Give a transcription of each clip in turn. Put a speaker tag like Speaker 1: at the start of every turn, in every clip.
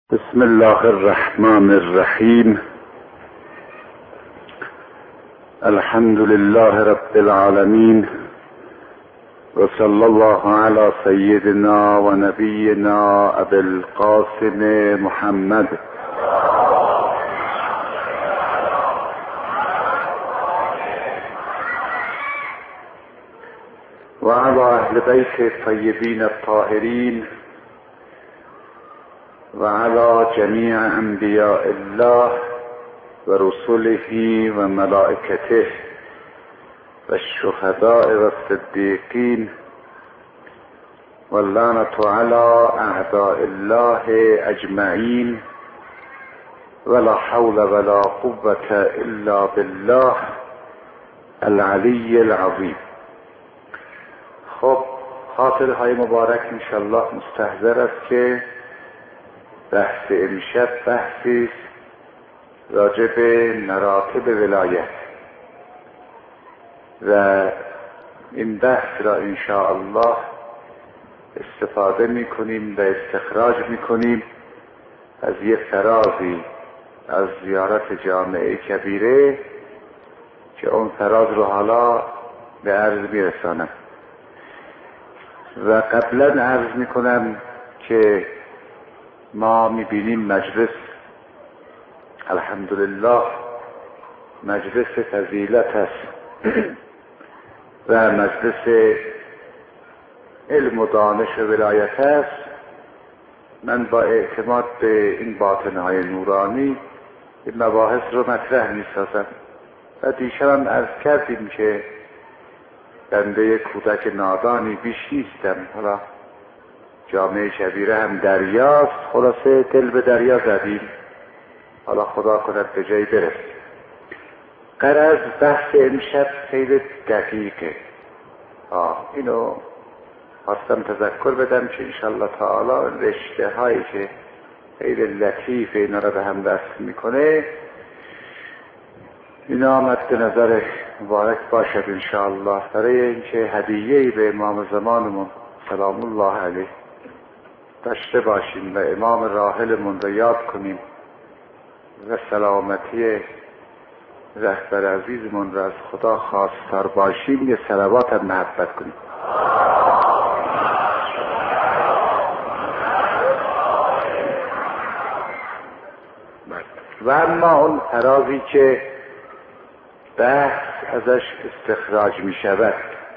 Speaker 1: بسم الله الرحمن الرحیم. الحمد لله رب العالمین و صلی الله علی سیدنا و نبینا ابی القاسم محمد و علی اهل بیت الطیبین الطاهرین و علی جمیع انبیاء الله و رسله و ملائکته و الشهداء و الصدیقین و اللعنة علی اعداء الله اجمعین ولا حول ولا قوة الا بالله العلی العظیم. خب خاطرهای مبارک انشاءالله مستحضر است که بحث امشب بحثی راجع به مراتب ولایت و این بحث را انشاءالله استفاده میکنیم و استخراج میکنیم از یک فرازی از زیارت جامعه کبیره که اون فراز رو حالا به عرض میرسانم و قبلا عرض میکنم که ما میبینیم مجلس الحمدلله مجلس فضیلت است و مجلس علم و دانش و ولایت است. من با اعتماد به این باطنهای نورانی این مباحث رو مطرح میسازم و دیشب هم عرض کردیم که بنده کودک نادانی بیش نیستم، حالا جامعه کبیره هم دریاست، خلاصه دل به دریا زدیم، حالا خدا کند به جایی برسیم. غرض بحث امشب خیلی دقیقه، اینو خواستم تذکر بدم که انشالله تعالی رشته هایی که خیلی لطیف اینا رو به هم وصل میکنه اینا مد نظر مبارک باشد انشاءالله، برای اینکه هدیه‌ای به امام زمانمون سلام الله علیه داشته باشیم و امام راحلمون رو یاد کنیم و سلامتی رهبر عزیزمون رو از خدا خواستار باشیم، یه صلوات هم محبت کنیم. و اما اون فرازی که بحث ازش استخراج می شود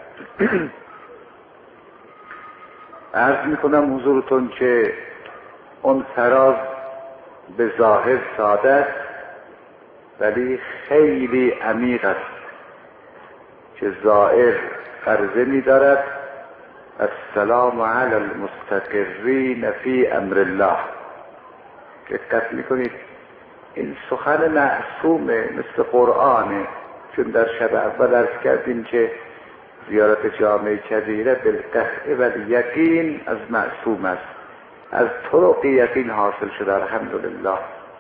Speaker 1: عرض می کنم حضورتون که اون فراز به ظاهر ساده است ولی خیلی عمیق است که ظاهر عرضه می دارد السلام علی المستقرین فی امر الله. دقت می کنید این سخن معصومه مثل قرآنه، چون در شب اول عرض کردیم که زیارت جامعه کبیره بالقطع و الیقین از معصوم است، از طرق یقین حاصل شده الحمدلله.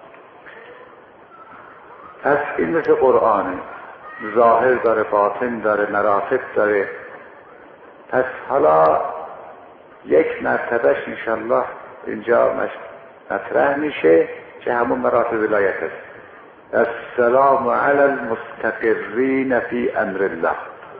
Speaker 1: پس این مثل قرآنه، ظاهر داره، باطن داره، مراتب داره. پس حالا یک مرتبهش انشالله اینجا مطرح میشه که همون مراتب ولایت است. السلام علی المستقرین فی امر الله.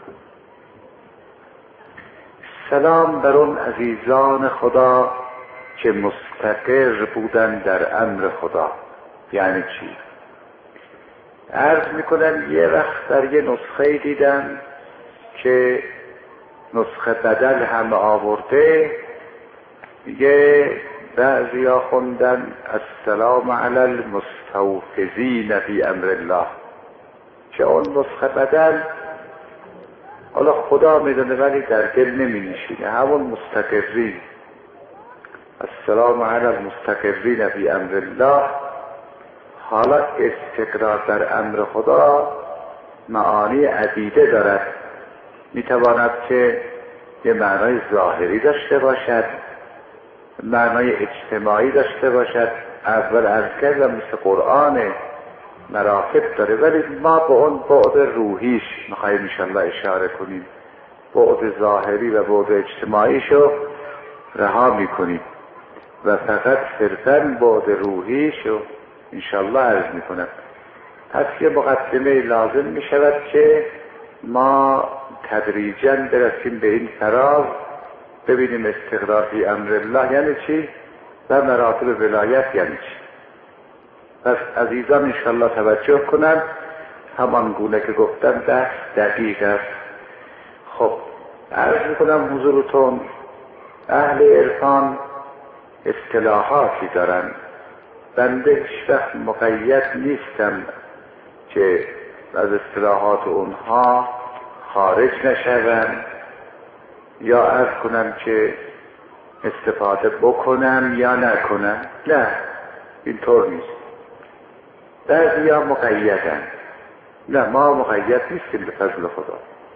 Speaker 1: سلام بر اون عزیزان خدا که مستقر بودن در امر خدا. یعنی چی؟ عرض میکنم یه وقت در یه نسخه دیدم که نسخه بدل هم آورده، میگه بعضیا خوندن السلام علی المستوفزین فی امر الله، که اون نسخه بدل حالا خدا میدونه ولی در دل نمی نشینه، همون مستقرین. السلام علی المستقرین فی امر الله. حالا استقرار در امر خدا معانی عدیده دارد، میتواند که یه معنای ظاهری داشته باشد، معنای اجتماعی داشته باشد. اول عرض کردم مثل قرآن مراتب داره، ولی ما به اون بعد روحیش میخواییم انشاءالله اشاره کنیم، بعد ظاهری و بعد اجتماعیشو رها میکنیم. و فقط صرفاً بعد روحیشو انشالله عرض میکنم. پس یه مقدمه لازم میشود که ما تدریجاً برسیم به این فراز، ببینیم استقرار فی امر الله یعنی چی و مراتب ولایت یعنی چی. پس عزیزان انشالله توجه کنند، همان گونه که گفتم 10 دقیقه است. خب عرض میکنم حضورتون اهل عرفان اصطلاحاتی دارن، بنده هیچ وقت مقید نیستم که از اصطلاحات اونها خارج نشوم یا عرض کنم که استفاده بکنم یا نکنم. نه، اینطور نیست. بعضیا مقیدن، نه ما مقید نیستیم به فضل خدا،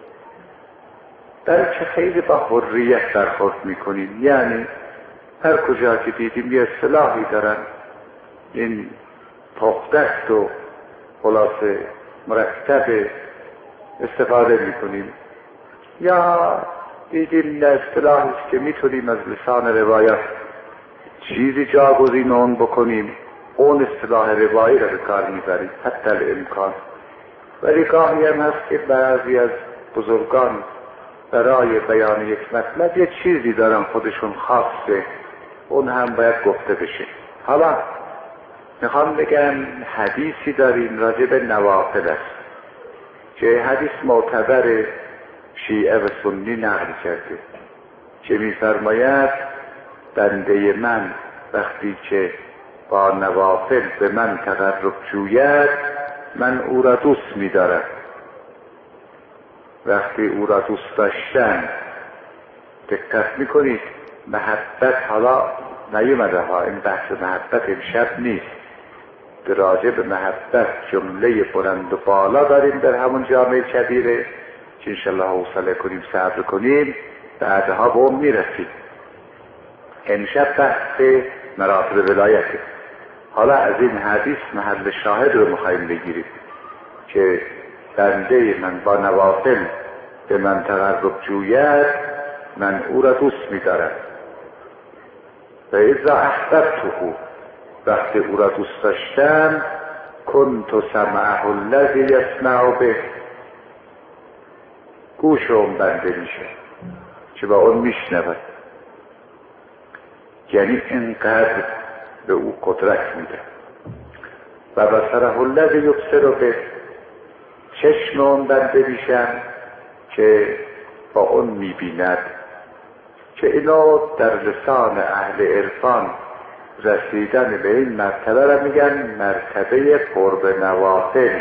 Speaker 1: بلکه خیلی با حریت برخورد میکنیم. یعنی هر کجا که دیدیم یه اصطلاحی دارن، این پختست و خلاصه مرتب استفاده میکنیم، یا دیدیم نه اصطلاحی که میتونیم از لسان روایت چیزی جاگزین اون بکنیم، اون اصطلاح روایی را به کار میبریم حتی الامکان. ولی گاهی هم هست که بعضی از بزرگان برای بیان یک مطلب یه چیزی دارن خودشون خاصه، اون هم باید گفته بشه. حالا میخوام بگم حدیثی داریم راجع به نوافل است که حدیث معتبر شیعه و سنی نقل کرده که میفرماید بنده من وقتی که با نوافل به من تقرب جوید من او را دوست می‌دارم. وقتی او را دوست داشتن دقت میکنید، محبت حالا نیومده ها، این بحث محبت امشب نیست، راجع به محبت جمله بلند و بالا داریم در همون جامعه کبیره که انشالله حوصله کنیم صبر کنیم بعدها به اون میرسیم. امشب بحث مراتب ولایته. حالا از این حدیث محل شاهد رو میخوایم بگیریم که بنده من با نوافل به من تقرب جوید من او را دوست می‌دارم. و اذا احببته، وقتی او را دوست داشتم، کنت سمعه الذی یسمع به، گوش اون بنده میشه که با اون میشنود. یعنی اینقدر به او قدرت میده. و بصره الذی یبصر به، چشم اون بنده میشم که با اون میبیند. که اینو در لسان اهل عرفان رسیدن به این مرتبه را میگن مرتبه قرب نوافل.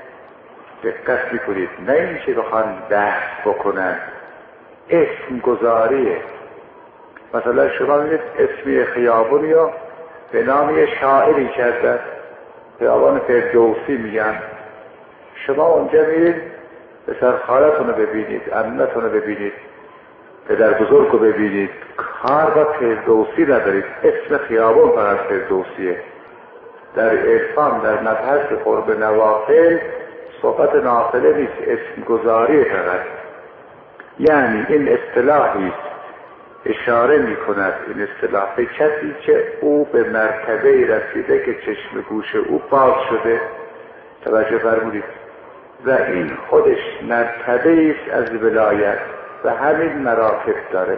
Speaker 1: دقت میکنید، نه این که بخوان بحث بکنن، اسم گذاریه. مثلا شما میگید اسمی خیابونی رو به نام شاعری کردن، خیابان فردوسی میگن. شما اونجا میرید پسر خالتون رو ببینید، عمتون رو ببینید، پدر بزرگ رو ببینید، کار با فردوسی ندارید، اسم خیابان فقط فردوسیه. در عرفان در مبحث قرب نوافل صحبت نافله نیست، اسم گذاری فقط. یعنی این اصطلاحی اشاره می کند، این اصطلاح به کسی که او به مرتبه رسیده که چشم گوش او باز شده. توجه فرمودید. و این خودش مرتبه است از ولایت و همین مراتب داره.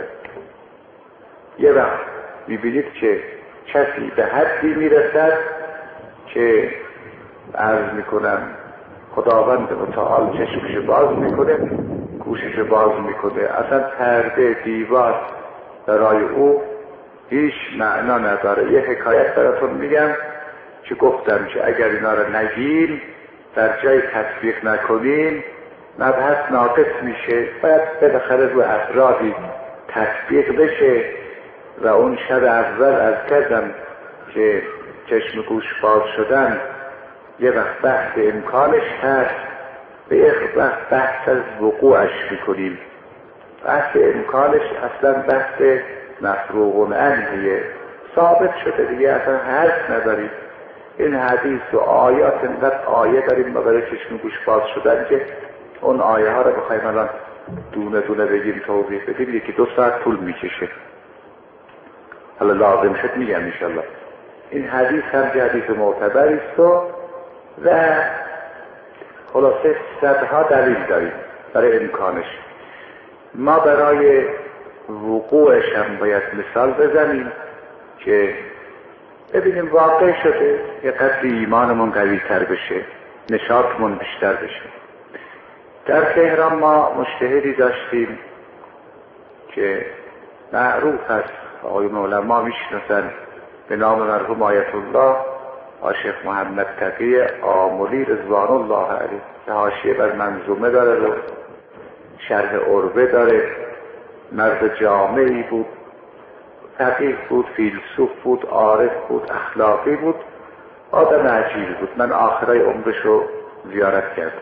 Speaker 1: یه وقت میبینید که کسی به حدی میرسد که عرض میکنم خداوند متعال چشمش باز میکنه، گوشش باز میکنه، اصلا پرده دیوار برای او هیچ معنا نداره. یه حکایت براتون میگم که گفتم که اگر اینا رو نگیم در جای تطبیق نکنیم مبحث ناقص میشه، باید بالاخره رو افرادی تطبیق بشه. و اون شب اول از کردم که چشم گوش باز شدن یه وقت بحث امکانش هست، به یک وقت بحث از وقوعش میکنیم. بحث امکانش اصلا بحث مفروغ عنهیه، ثابت شده دیگه، اصلا حرف نداریم. این حدیث و آیات اینقدر آیه داریم ما برای چشم گوش باز شدن که اون آیه ها رو بخوایم الان دونه دونه بگیم توضیح بدیم یکی 2 ساعت طول میکشه. حالا لازم شد میگم انشالله. این حدیث هم حدیث معتبری است و خلاصه صدها دلیل داریم برای امکانش. ما برای وقوعش هم باید مثال بزنیم که ببینیم واقع شده یه قدری ایمانمون قوی تر بشه، نشاطمون بیشتر بشه. در تهران ما مجتهدی داشتیم که معروف است، آقایون علما میشناسن، به نام مرحوم آیت الله شیخ محمد تقی آملی رضوان الله علیه، که حاشیه بر منظومه داره و شرح عربه داره. مرد جامعی بود، فقیه بود، فیلسوف بود، عارف بود، اخلاقی بود، آدم عجیبی بود. من آخرای عمرش رو زیارت کردم.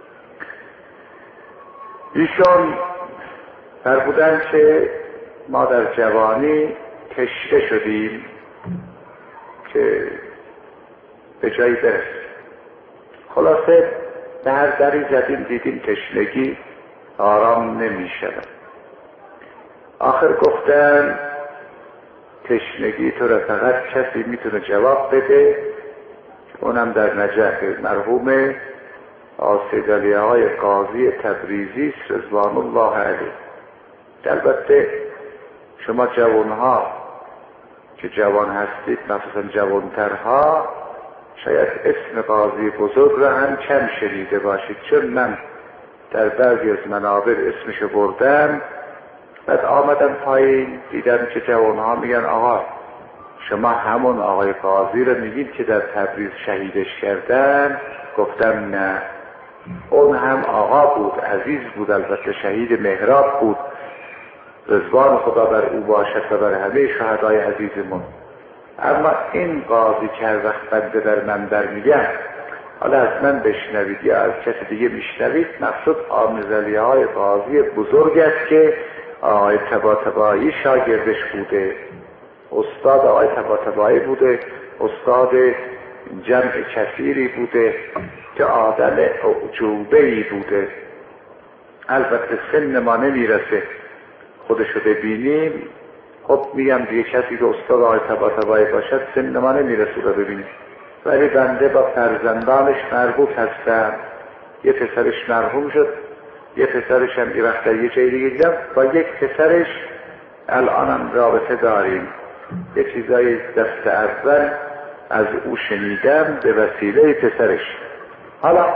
Speaker 1: ایشان فرمودن که ما در جوانی تشنه شدیم که به جایی برسیم. خلاصه به هر دری زدیم دیدیم تشنگی آرام نمی شود. آخر گفتن تشنگی تو را فقط کسی میتونه جواب بده، اونم در نجف مرحوم آسیدالیه های قاضی تبریزی رضوان الله علیه. البته شما جوانها که جوان هستید، مخصوصا جوانترها، شاید اسم قاضی بزرگ را هم کم شنیده باشید، چون من در بعضی از منابر اسمشو بردم، بعد آمدم پایین دیدم که جوانها میگن آقا شما همون آقای قاضی رو میگید که در تبریز شهیدش کردن؟ گفتم نه، اون هم آقا بود، عزیز بود، البته شهید مهراب بود، رضوان خدا بر او باشد و بر همه شهدای عزیزمون. اما این قاضی که هر وقت بنده در منبر میگم، حالا از من بشنوید یا از کسی دیگه میشنوید، مقصود آموزلیه های قاضی بزرگ است که آقای طباطبایی شاگردش بوده، استاد آقای طباطبایی بوده، استاد جمع کثیری بوده که آدم اعجوبه‌ای بوده. البته سن ما نمیرسه خودشو ببینیم، خب میگم دیگه کسی که استاد آقای طباطبایی باشد سن ما نمیرسه رو ببینیم، ولی بنده با فرزندانش مربوط هستم. یه پسرش مرحوم شد، یه پسرش هم یه وقت یه جایی دیگه دیدم، با یک پسرش الانم رابطه داریم. یه چیزای دست اول از او شنیدم به وسیله پسرش. حالا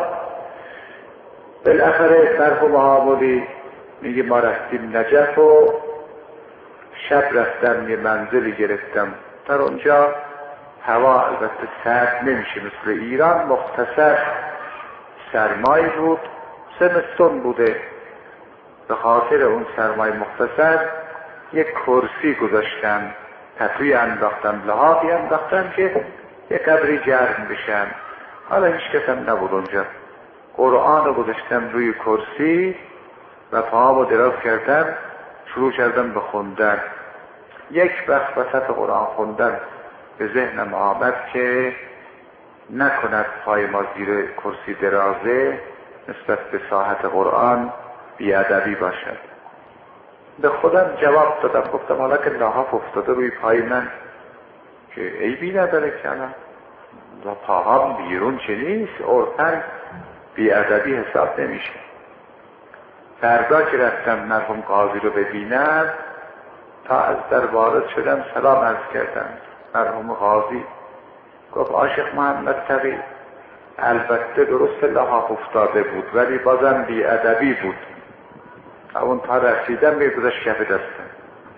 Speaker 1: بالاخره مرحوم آملی میگه ما رفتیم نجف و شب رفتم یه منزلی گرفتم. در اونجا هوا البته سرد نمیشه مثل ایران، مختصر سرمای بود، زمستون بوده. به خاطر اون سرمای مختصر یک کرسی گذاشتم، پتوی انداختم، لحاظی انداختم که یک قدری گرم بشم. حالا هیچ کسم نبود اونجا. قرآن رو گذاشتم روی کرسی و پاهامو دراز کردم، شروع کردم به خوندن. یک وقت وسط قرآن خوندن به ذهنم آمد که نکند پای ما زیر کرسی درازه نسبت به ساحت قرآن بیادبی باشد. به خودم جواب دادم، گفتم حالا که لحاف افتاده روی پای من که عیبی نداره که الان پاهام بیرون چه نیست، عرفاً بیادبی حساب نمیشه. فردا که رفتم مرحوم قاضی رو ببینم، تا از در وارد شدم سلام عرض کردم. مرحوم قاضی گفت عاشق محمد تقی البته درست لحاف افتاده بود ولی بازم بیادبی بود. اون تا رسیدم میگذاشت کف دستم.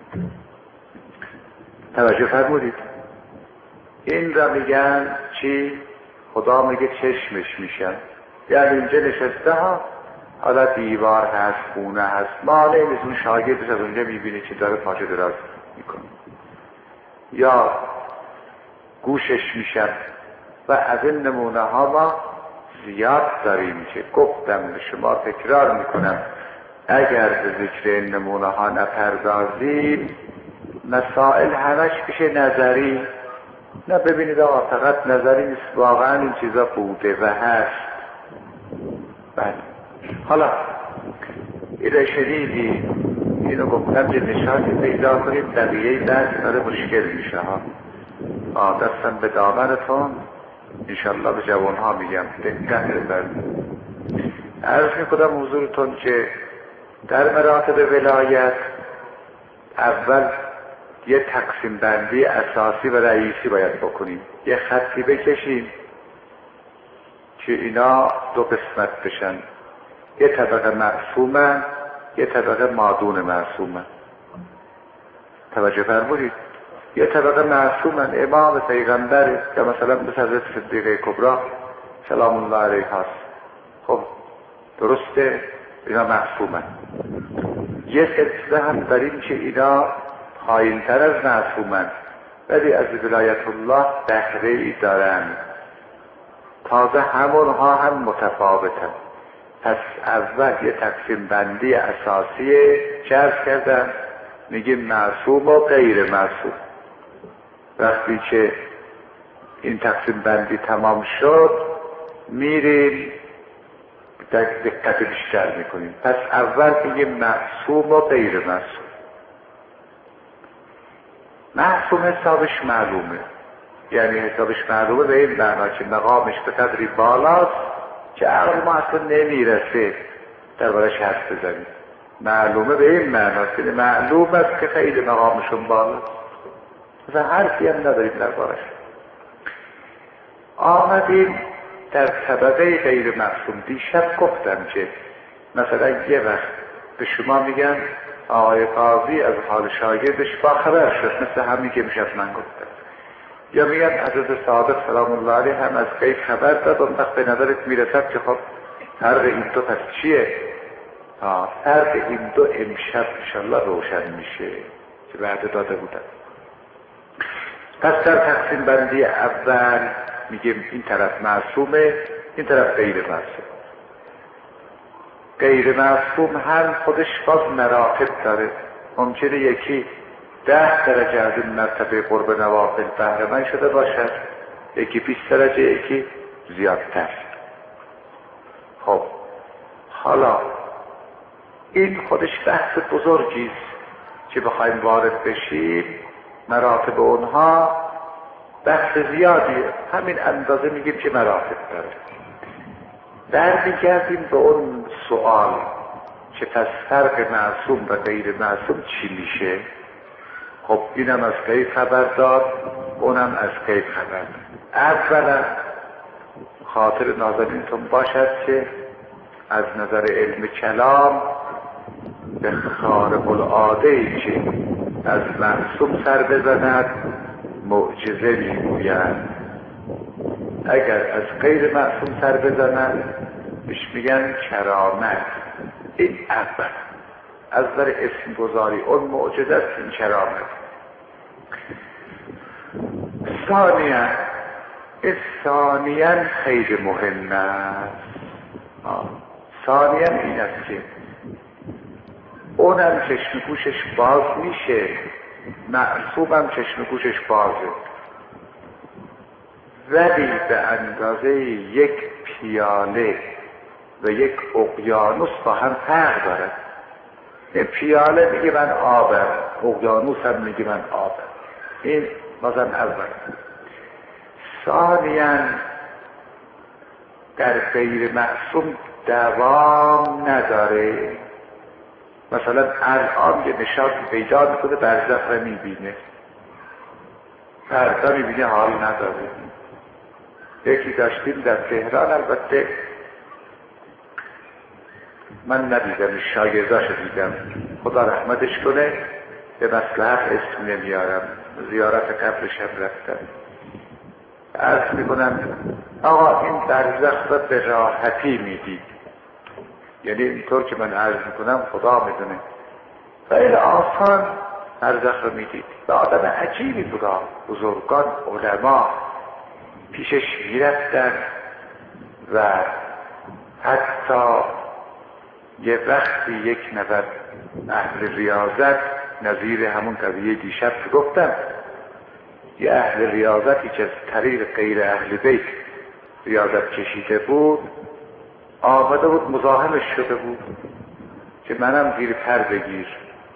Speaker 1: توجه فرمودید؟ این را میگن چی؟ خدا میگه چشمش میشن. یعنی اینجا نشسته ها، حالا دیوار هست، خونه هست، ماله اون شاگردش از اونجا میبینی که داره پاچه دراز میکنه، یا گوشش میشن. و از این نمونه ها ما زیاد داریم که گفتم به شما، تکرار میکنم، اگر به ذکر این نمونه ها نپردازیم مسائل همش بشه نظری. نه ببینید آقا فقط نظری نیست، واقعا این چیزا بوده و هست. بله. حالا ایده شدیدی اینو گفتم که نشانی پیدا کنید بقیه درس داره مشکل میشه ها. دستم به دامنتون انشالله به جوانها میگم دقت بفرمایید. عرض میکنم حضورتون که در مراتب ولایت اول یه تقسیم بندی اساسی و رئیسی باید بکنیم، یه خطی بکشیم که اینا دو قسمت بشن، یه طبقه معصومن یه طبقه مادون معصومن. توجه فرمودید؟ یه طبقه معصومن امام پیغمبره که مثلا مثل حضرت صدیقه کبری سلام الله علیه هست. خب درسته اینا معصومن. یه سلسله هم داریم که اینا پایین تر از معصومن ولی از ولایت الله بهره ای دارن، تازه همونها هم متفاوتن. پس اول یه تقسیم بندی اساسی جرس کردن، میگیم معصوم و غیر معصوم. وقتی که این تقسیم بندی تمام شد میریم دقت بیشتر میکنیم. پس اول میگیم معصوم و غیر معصوم. معصوم حسابش معلومه، یعنی حسابش معلومه به این معنا که مقامش به قدری بالاست که عقل ما اصلا نمیرسه در بارش حرف بزنیم. معلومه به این معناست که معلوم است که خیلی مقامشون بالاست، مثلا حرفی هم نداریم در بارش. آمدیم در طبقه غیر معصوم. دیشب گفتم که مثلا یه وقت به شما میگن آقای قاضی از حال شاگردش با خبر شد، مثل همین که میشه من گفتم، یا میگن حضرت صادق سلام الله علیه هم از غیب خبر داد. اون وقت به نظرت میرسد که خب فرق این دو پس چیه؟ فرق این دو امشب انشالله روشن میشه که بعد داده بودن. پس در تقسیم بندی اول میگیم این طرف معصومه این طرف غیر معصوم. غیر معصوم هم خودش باز مراتب داره. ممکنه یکی 10 درجه از این مرتبه قرب نوافل بهره مند شده باشد، یکی 20 درجه، یکی زیادتر. خب حالا این خودش بحث بزرگیست که بخوایم وارد بشیم. مراتب اونها بحث زیادیه، همین اندازه میگیم که مراتب داره. برمیگردیم به اون سوال که پس فرق معصوم و غیر معصوم چی میشه؟ خب اینم از غیب خبر داد، اونم از غیب خبر داد. اولا خاطر نازنینتون باشد که از نظر علم کلام به خارق العاده‌ای که از معصوم سر بزند معجزه میگویند. اگر از غیر معصوم سر بزنند بهش میگن کرامت. این اول از نظر اسم گذاری اون معجزه است، این کرامت. ثانیاً خیلی مهم است. ثانیاً این است که اونم چشم گوشش باز میشه، معصومم چشم گوشش بازه، ولی به اندازه یک پیاله و یک اقیانوس با هم فرق دارد. این پیاله میگه من آبم، اقیانوس هم میگه من آبم. این بازم اول. ثانیاً در غیر معصوم دوام نداره. مثلا الان یه نشاط پیدا میکنه برزخ رو میبینه، فردا میبینه حال نداره. یکی داشتیم در تهران، البته من ندیدم، شاگرداشو دیدم، خدا رحمتش کنه، به مصلحت اسم نمیارم، زیارت قبرش هم رفتم. عرض میکنم آقا این برزخ رو به راحتی میدید، یعنی اینطور که من عرض میکنم خدا میدونه خیلی آسان برزخ رو میدید. و آدم عجیبی بودا، بزرگان علما پیشش میرفتن و حتی یه وقتی یک نفر اهل ریاضت، نظیر همون قضیه دیشب که گفتم، یه اهل ریاضتی که از طریق غیر اهل بیت ریاضت کشیده بود، آمده بود مزاحمش شده بود که منم گیر پر بگیر.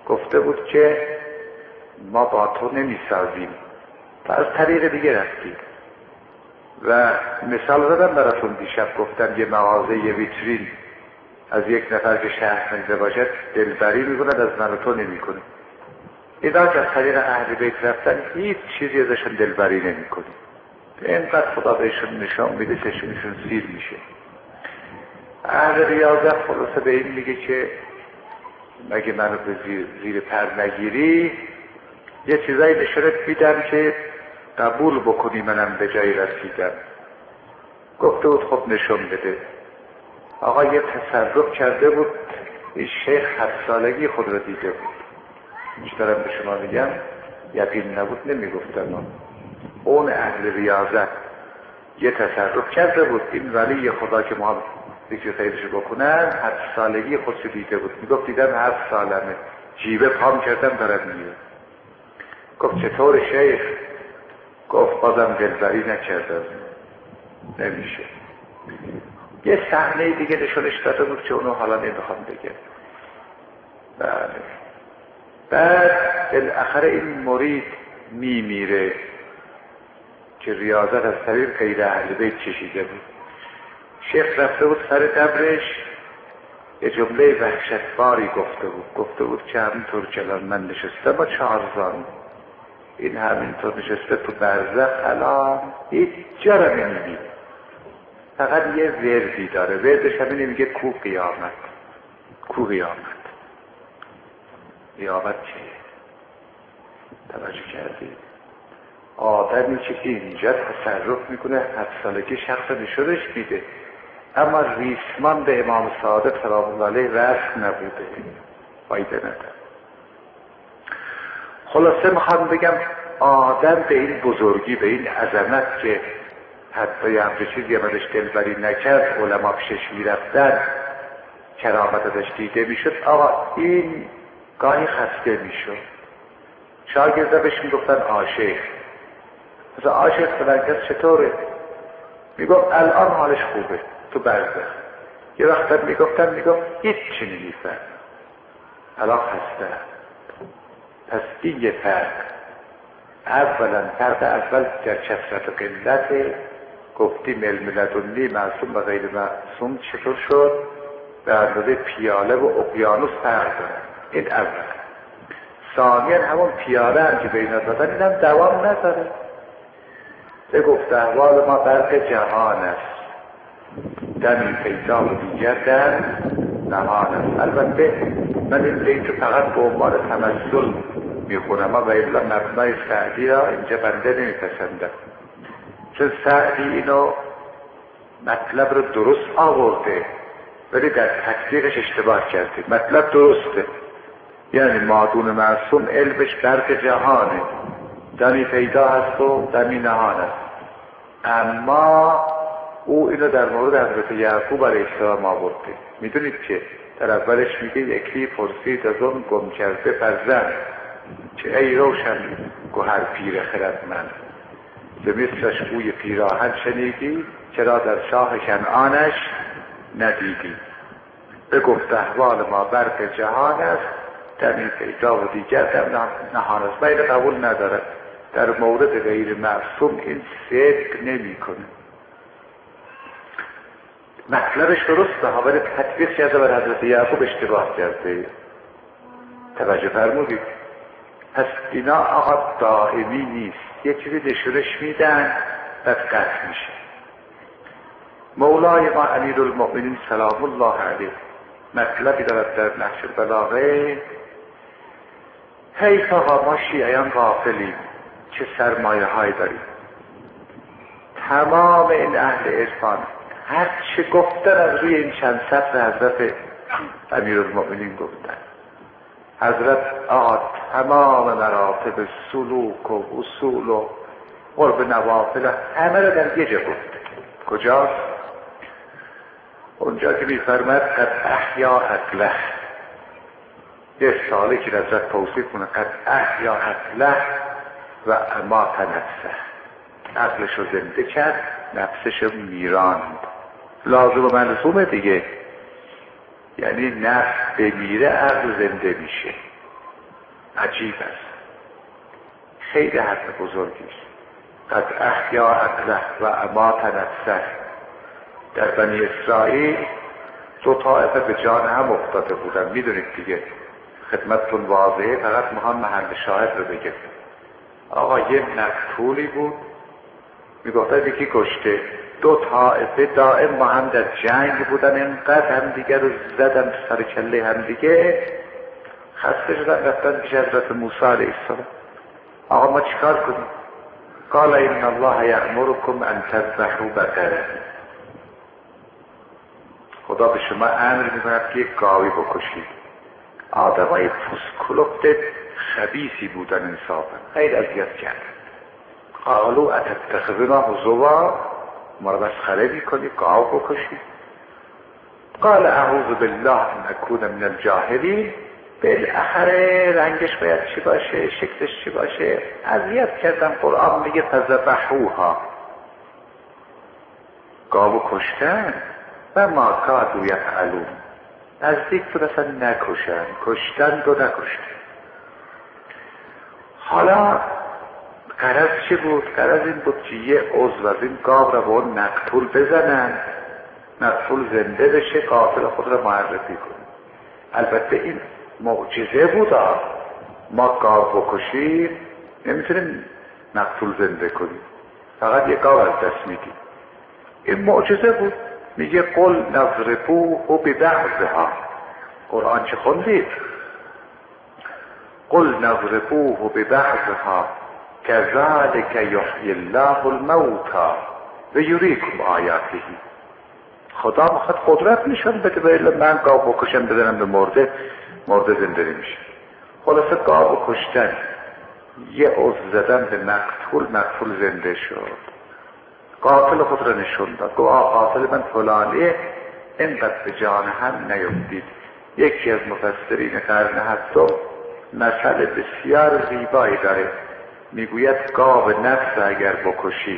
Speaker 1: گفته بود که ما با تو نمیسازیم و از طریق دیگه رفتیم. و مثال زدم براتون دیشب، گفتم یه مغازه، یه ویترین از یک نفر که شهرمنده باشد دلبری میکند، از من و تو نمیکنه. اینا که از طریق اهل بیت رفتن هیچ چیزی ازشون دلبری نمیکنه. اینقدر خدا بهشون نشان میده چشمشون سیر میشه. اهل ریاضت خلاصه به این میگه که مگه منو به زیر پر نگیری، یه چیزایی نشونت میدم که قبول بکنی منم به جایی رسیدم. گفته بود خب نشون بده. آقا یه تصرف کرده بود، این شیخ 7 سالگی خود رو دیده بود. چی دارم به شما میگم؟ یقین نبود نمیگفتن. اون اهل ریاضت یه تصرف کرده بود، این ولی خدا که ما ذکر خیرش بکنن 7 سالگی خودشو دیده بود. میگفت دیدم 7 سالمه، جیبه پام کردم دارم میره. گفت چطور شیخ؟ گفت بازم دلبری نکردم. نمیشه. یه صحنه دیگه نشونش داده بود که اونو حالا نمیخوام بگم. بله. بعد بالاخره این مرید میمیره که ریاضت از طریق غیر اهل بیت چشیده بود. شیخ رفته بود سر قبرش، یه جمله وحشتباری گفته بود که همینطور جلال من نشسته با 4 زانو، این همینطور نشسته تو برزخ، الان هیچ جا را نمیبینه، فقط یه وردی داره، وردش همینه، میگه کو قیامت. کو قیامت؟ قیامت چیه؟ توجه کردید؟ آدمی که اینجا تصرف میکنه 7 سالگی شخص نشونش میده، اما ریسمان به امام صادق سلام الله علیه رسم نبوده، فایده نداره. خلاصه میخوام بگم آدم به این بزرگی، به این عظمت که حتی یه همچه چیزی همدش دلبری نکرد، علما پیشش میرفتن، کرامت ازش دیده میشد، آقا این گاهی خسته میشد. شاگرده بهش میگفتن آشیخ، مثلا آشیخ فلان کس چطوره؟ میگفت الان حالش خوبه تو برزخ. یه وقت میگفت هیچ چی نمیفهم، الان خسته. پس این یه فرق. اولا فرق اول در کثرت و قلت، گفتیم علم لدنی معصوم و غیر معصوم چطور شد؟ به اندازه پیاله و اقیانوس فرق داره. این اول. ثانیاً همون پیاله هم که بین دادن این هم دوام نداره. به گفته احوال ما برق جهان است، دمی پیدا و دیگر در نهان است. البته من این بیت فقط به عنوان تمثل میخونم و الا مبنای سعدی را اینجا بنده نمیپسندم، چون سعدی اینو مطلب رو درست آورده ولی در تطبیقش اشتباه کرده. مطلب درسته، یعنی مادون معصوم علمش برق جهانه، دمی پیدا هست و دمی نهان است، اما او اینو در مورد حضرت یعقوب علیه السلام آورده. میدونید که در اولش میگه یکی پرسید از اون گم کرده فرزند که ای روشن گوهر پیر خردمند، به مثلش بوی پیراهن شنیدی چرا در شاه کنعانش ندیدی. به گفت احوال ما برق جهان است، دمی پیدا و دیگر در نهان است. من قبول نداره، در مورد غیر معصوم این صدق نمی کنه. مطلبش درسته ها، ولی تطبیق کرده بر حضرت یعقوب اشتباه کرده. توجه فرمودید؟ پس اینا آقا دائمی نیست، یه چیزی نشونش میدن بعد قطع میشه. مولای ما امیرالمؤمنین سلام الله علیه مطلبی دارد در نهج البلاغه، حیف آقا ما شیعیان غافلیم، چه سرمایه های داریم. تمام این اهل عرفان هر چه گفتن از روی این چند سطر حضرت امیرالمؤمنین گفتن. حضرت آقا تمام مراتب سلوک و اصول و قرب نوافل همه را در یه جا گفته. کجاست؟ اونجا که میفرمد قد احیا عقله، یه سالکی که حضرت توصیف کنه قد احیا عقله و امات نفسه، عقلش رو زنده کرد، نفسش رو میراند. لازم و ملزومه دیگه، یعنی نفس بمیره عقل زنده میشه. عجیب است، خیلی حرف بزرگی است. قد احیا عقله و امات نفسه. در بنی اسرائیل دو طایفه به جان هم افتاده بودن. میدونید دیگه، خدمتتون واضحه، فقط میخوام محل شاهد رو بگم. آقا یه مقتولی بود، میگفتن یکی کشته. دو طایفه دائم با هم در جنگ بودن، اینقدر هم دیگه رو زدن سر کله هم دیگه، خسته شدن، رفتن پیش حضرت موسی علیه السلام. آقا ما چیکار کنیم؟ قال ان الله یأمرکم ان تذبحوا بقره. خدا به شما امر میکند که یک گاوی بکشید. آدمای پوسکلفت خبیثی بودن انصافا، خیلی اذیت کردن. قالوا اتتخذنا هزوا، ما رو مسخره میکنی گاو بکشید؟ قال اعوذ بالله ان اکون من الجاهلین. بالاخره رنگش باید چی باشه، شکلش چی باشه، اذیت کردن. قرآن میگه فذبحوها، گاو کشتن. و ما کادوا یفعلون، نزدیک تو اصلا نکشن، کشتن دو نکشتن. حالا غرض چی بود؟ غرض این بود که یه عضو از این گاو را به اون مقتول بزنن، مقتول زنده بشه، قاتل خود را معرفی کنه. البته این معجزه بود، ما گاو بکشیم نمیتونیم مقتول زنده کنیم، فقط یه گاو از دست میدیم. این معجزه بود. میگه قل نضربوه ببعضها. قرآن چه خوندید؟ قل نضربوه ببعضها كذلك يحيي الله الموتى و یریکم آیاته. خدا میخواد قدرت نشون بده، به من گاو بکشم بزنم به مرده زنده میشه. خلاصه گاو کشتن، یه عضو زدن به مقتول زنده شد. قاتل خود را نشون داد، گفت قاتل من فلانیه، اینقدر به جان هم نیفتید. یکی از مفسرین قرن هفتم مثل بسیار زیبایی داره، میگوید گاو نفس اگر بکشی،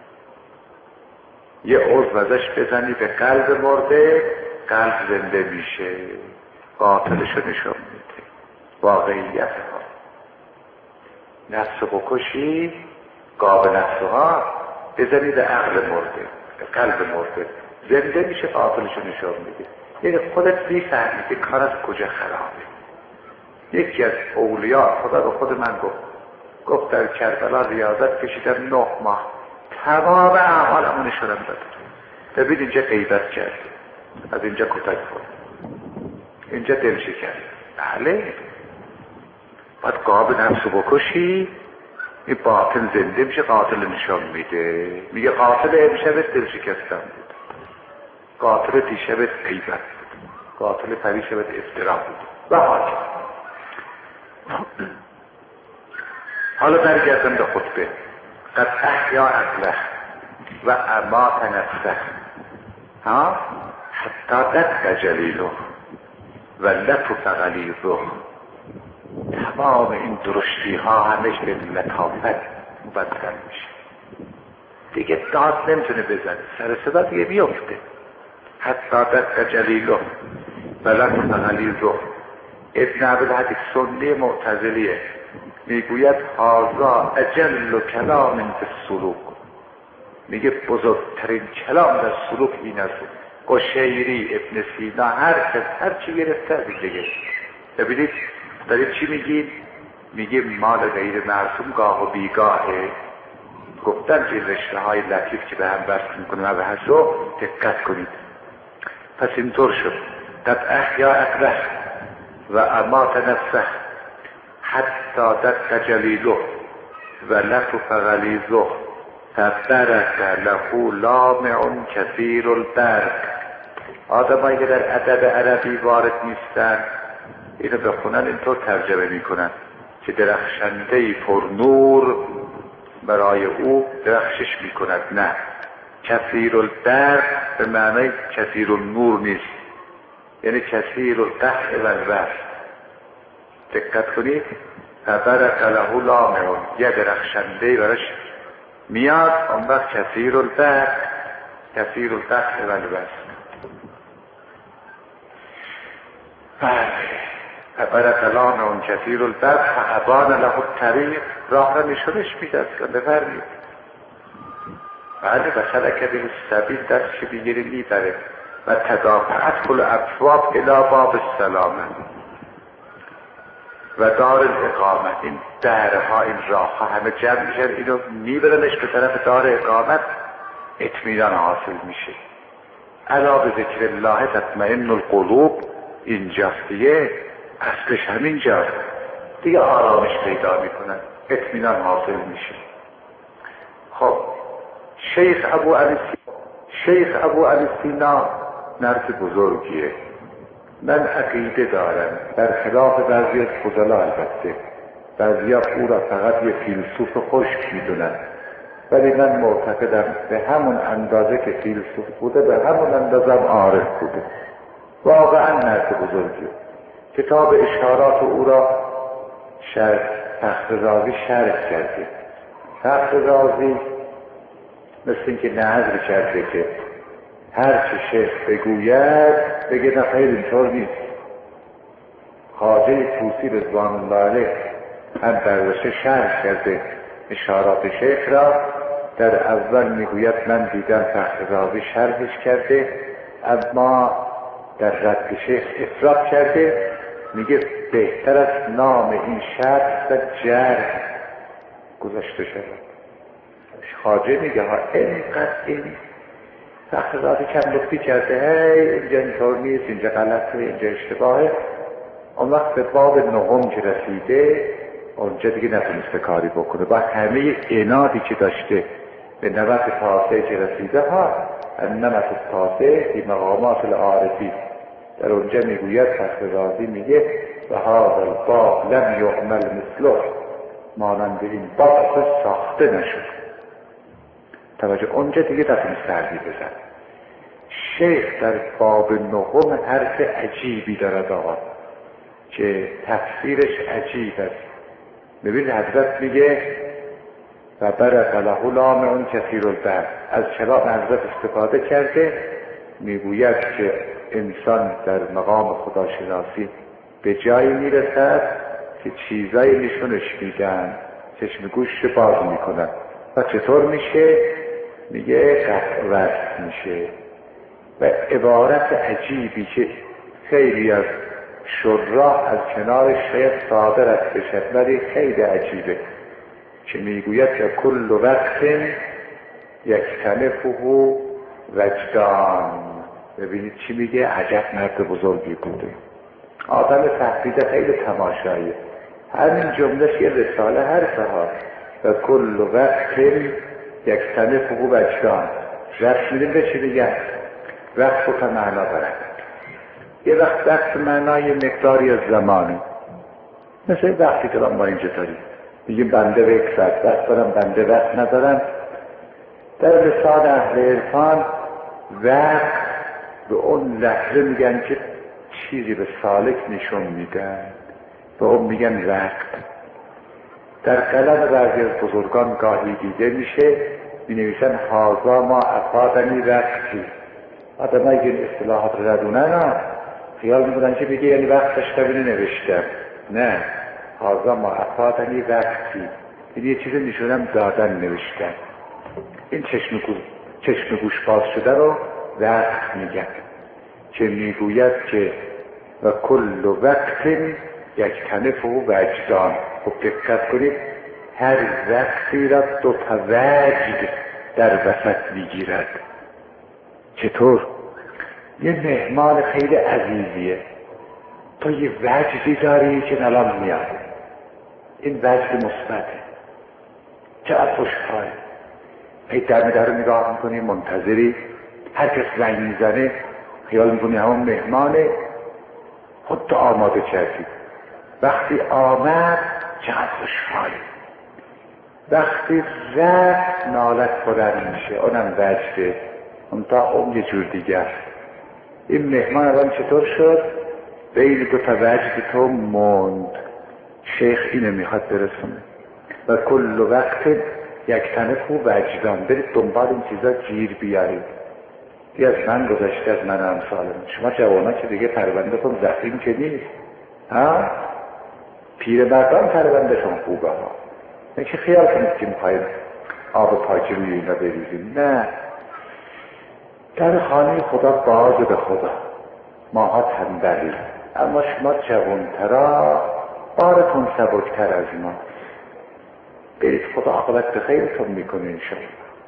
Speaker 1: یه عضو ازش بزنی به قلب مرده، قلب زنده میشه. قاتلشو نشون میده. واقعیت ها نفس بکشی، گاو نفسها بزنی به عقل مرده، به قلب مرده، زنده میشه، قاتلشو نشون میده. یعنی خودت میفهمی که کار از کجا خرابه. یکی از اولیاء خدا به خود من گفت در کربلا ریاضت کشیدم 9 ماه، تمام اعمالمو نشونم داد. ببین اینجا غیبت کرد، از اینجا کتک خورد، اینجا دل شکست. بله، باید گاو نفسو بکشی، این باطل زنده میشه، قاتل نشان میده. میگه قاتل امشبت دل شکستم بود، قاتل دیشبت غیبت بود، قاتل پریشبت افترا بود و حاکم. حالا برگردم به خطبه. قد احیا عقله و امات نفسه حتی دق جلیله و لطف غلیظه. تمام این درشتی ها همش به لطافت مبدل میشه. دیگه داد نمیتونه بزنه، سر صدا دیگه میفته. حتی دق جلیله و لطف غلیظه. ابن عبدالحدیث سنی معتزلیه، میگوید هذا اجل کلام فی السلوک. میگه بزرگترین کلام در سلوک این است. قشیری، ابن سینا، هر چی گرفته از این دیگه. ببینید دارید چی میگید؟ میگه مال غیر معصوم گاه و بیگاهه. گفتن که رشته های لطیف که به هم وصل میکنه و به حسو دقت کنید. پس اینطور شد. قد احیا عقله و امات نفسه حتی دق جلیله و لطف غلیظه فبرک له لامع کثیر البرق. آدمایی که در ادب عربی وارد نیستن اینو بخونن اینطور ترجمه میکنن که درخشنده پر نور برای او درخشش میکند. نه، کثیر البرق به معنی کثیر النور نیست، یعنی کثیر القطع و الوصل. دقت کنید. فبرک له لامع، یه درخشنده براش میاد، اون وقت کثیر البرق، کثیر القطع و الوصل. بله، فبرق لامع کثیر البر فابان له الطریق، راه را نشونش میداد که بفرمید. بله و سلک به السبیل، دستش بگیره میبره. و تدافعت کل ابواب الی باب السلامه و دار الاقامت. این درها، این راه ها همه جمع میشن، اینو میبرنش به طرف دار اقامت، اطمینان حاصل میشه. الا به ذکر الله تطمئن القلوب، اینجاست دیگه، اصلش همینجاست دیگه، آرامش پیدا میکنن، اطمینان حاصل میشه. خب شیخ ابو علی سینا نرس بزرگیه. من عقیده دارم، در خلاف بعضی از فضلا، البته بعضی او را فقط یه فیلسوف خشک میدونن، ولی من معتقدم به همون اندازه که فیلسوف بوده به همون اندازه هم عارف بوده. واقعا نرس بزرگیه. کتاب اشارات او را فخر رازی شرح کرده. فخر رازی مثل این که نظر کرده که هر چه شیخ بگوید بگه نه خیر اینطور نیست. خواجه طوسی رضوان الله علیه هم در شرح کرده اشارات شیخ را. در اول میگوید من دیدم فخر رازی شرحش کرده، اما در رد شیخ افراط کرده. میگه بهتر از نام این شرح و جرح گذاشته شد. خواجه میگه ها اینقدر این فخر رازی کم لطفی کرده، اینجا اینطور نیست، اینجا غلطه، اینجا اشتباهه. اون وقت به باب نهم که رسیده اونجا دیگه نتونسته کاری بکنه. با همه عنادی که داشته به نوبت تاسع که رسیده ها، نمت تاسع فی مقامات العارفی، در اونجا میگوید فخر رازی میگه و هذا الباب لم یعمل مثله، مانند این باب ساخته نشد. توجه، اونجا دیگه نتونست حرفی بزن. شیخ در باب نهم حرف عجیبی دارد آقا که تفسیرش عجیب است. ببین حضرت میگه و برق له لامع کثیر البر، از کلام حضرت استفاده کرده. میگوید که انسان در مقام خداشناسی به جایی میرسد که چیزایی نشونش میدن، چشم گوش باز میکنن. و چطور میشه؟ میگه قطع وصل میشه. و عبارت عجیبی که خیلی از شراح از کنارش شاید صادر است بشد، ولی خیلی عجیبه که میگوید که کل وقت یکتنفه وجدان. ببینید چی میگه، عجب مرد بزرگی بوده، آدم تحریده خیلی تماشاییه. همین جملهش یه رساله حرفه ها. و کل وقت یکتنفه وجدان. رفت میدیم به چی بگن؟ وقت رو تا معنا برد. یه وقت معنای مقداری از زمانه، مثل وقتی که ما اینجا داریم میگیم بنده به 1 ساعت وقت دارم، بنده وقت ندارم. در لسان اهل عرفان وقت به اون لحظه میگن که چیزی به سالک نشون میدن، به اون میگن وقت. در قلم بعضی از بزرگان گاهی دیده میشه، می نویسن هازا ما افادنی وقتی. آدم اگه این اصطلاحات رو ندونن خیال میکنن که بگه یعنی وقتش قبیل نوشتم. نه، هازا ما افادنی وقتی یعنی یه چیز نشونم دادن نوشتم. این چشم گوش باز شده رو وقت میگن، که میگوید که و کل وقت یکتنفه وجدان. خب دقت کنید، هر وقتی را 2 تا وجد در وسط میگیرد. چطور؟ یه مهمان خیلی عزیزیه، تو یه وجدی داری که الان میاد، این وجد مثبته، چقدر خوشحاله. هی در رو نگاه میکنی، منتظری، هر کس زنگ میزنه خیال میکنی همون مهمانه، خودتو آماده کردی. وقتی آمد چقدر خوشحالی، وقتی رفت نالت بلند میشه، اونم وجده، اون تا اون یه جور دیگه است. این مهمان الان چطور شد؟ بین 2 تا وجد تو موند. شیخ اینو میخواد برسونه. و کل وقت یکتنفه وجدان. برید دنبال این چیزا گیر بیارید. دیگه از من گذشته، از من امثال شما جوانا که دیگه پرونده کن زخیم که نیست، ها؟ پیرمردان پروندهشون خوبه ها. نه که خیال کنید که میخواید آب پاکی روی اینا بریزیم. نه، در خانه خدا باز به خدا، ماها تنبلی، اما شما جوانترا بارتون سبکتر از ما. برید، خدا عاقبت به خیرتون میکنه انشاءالله.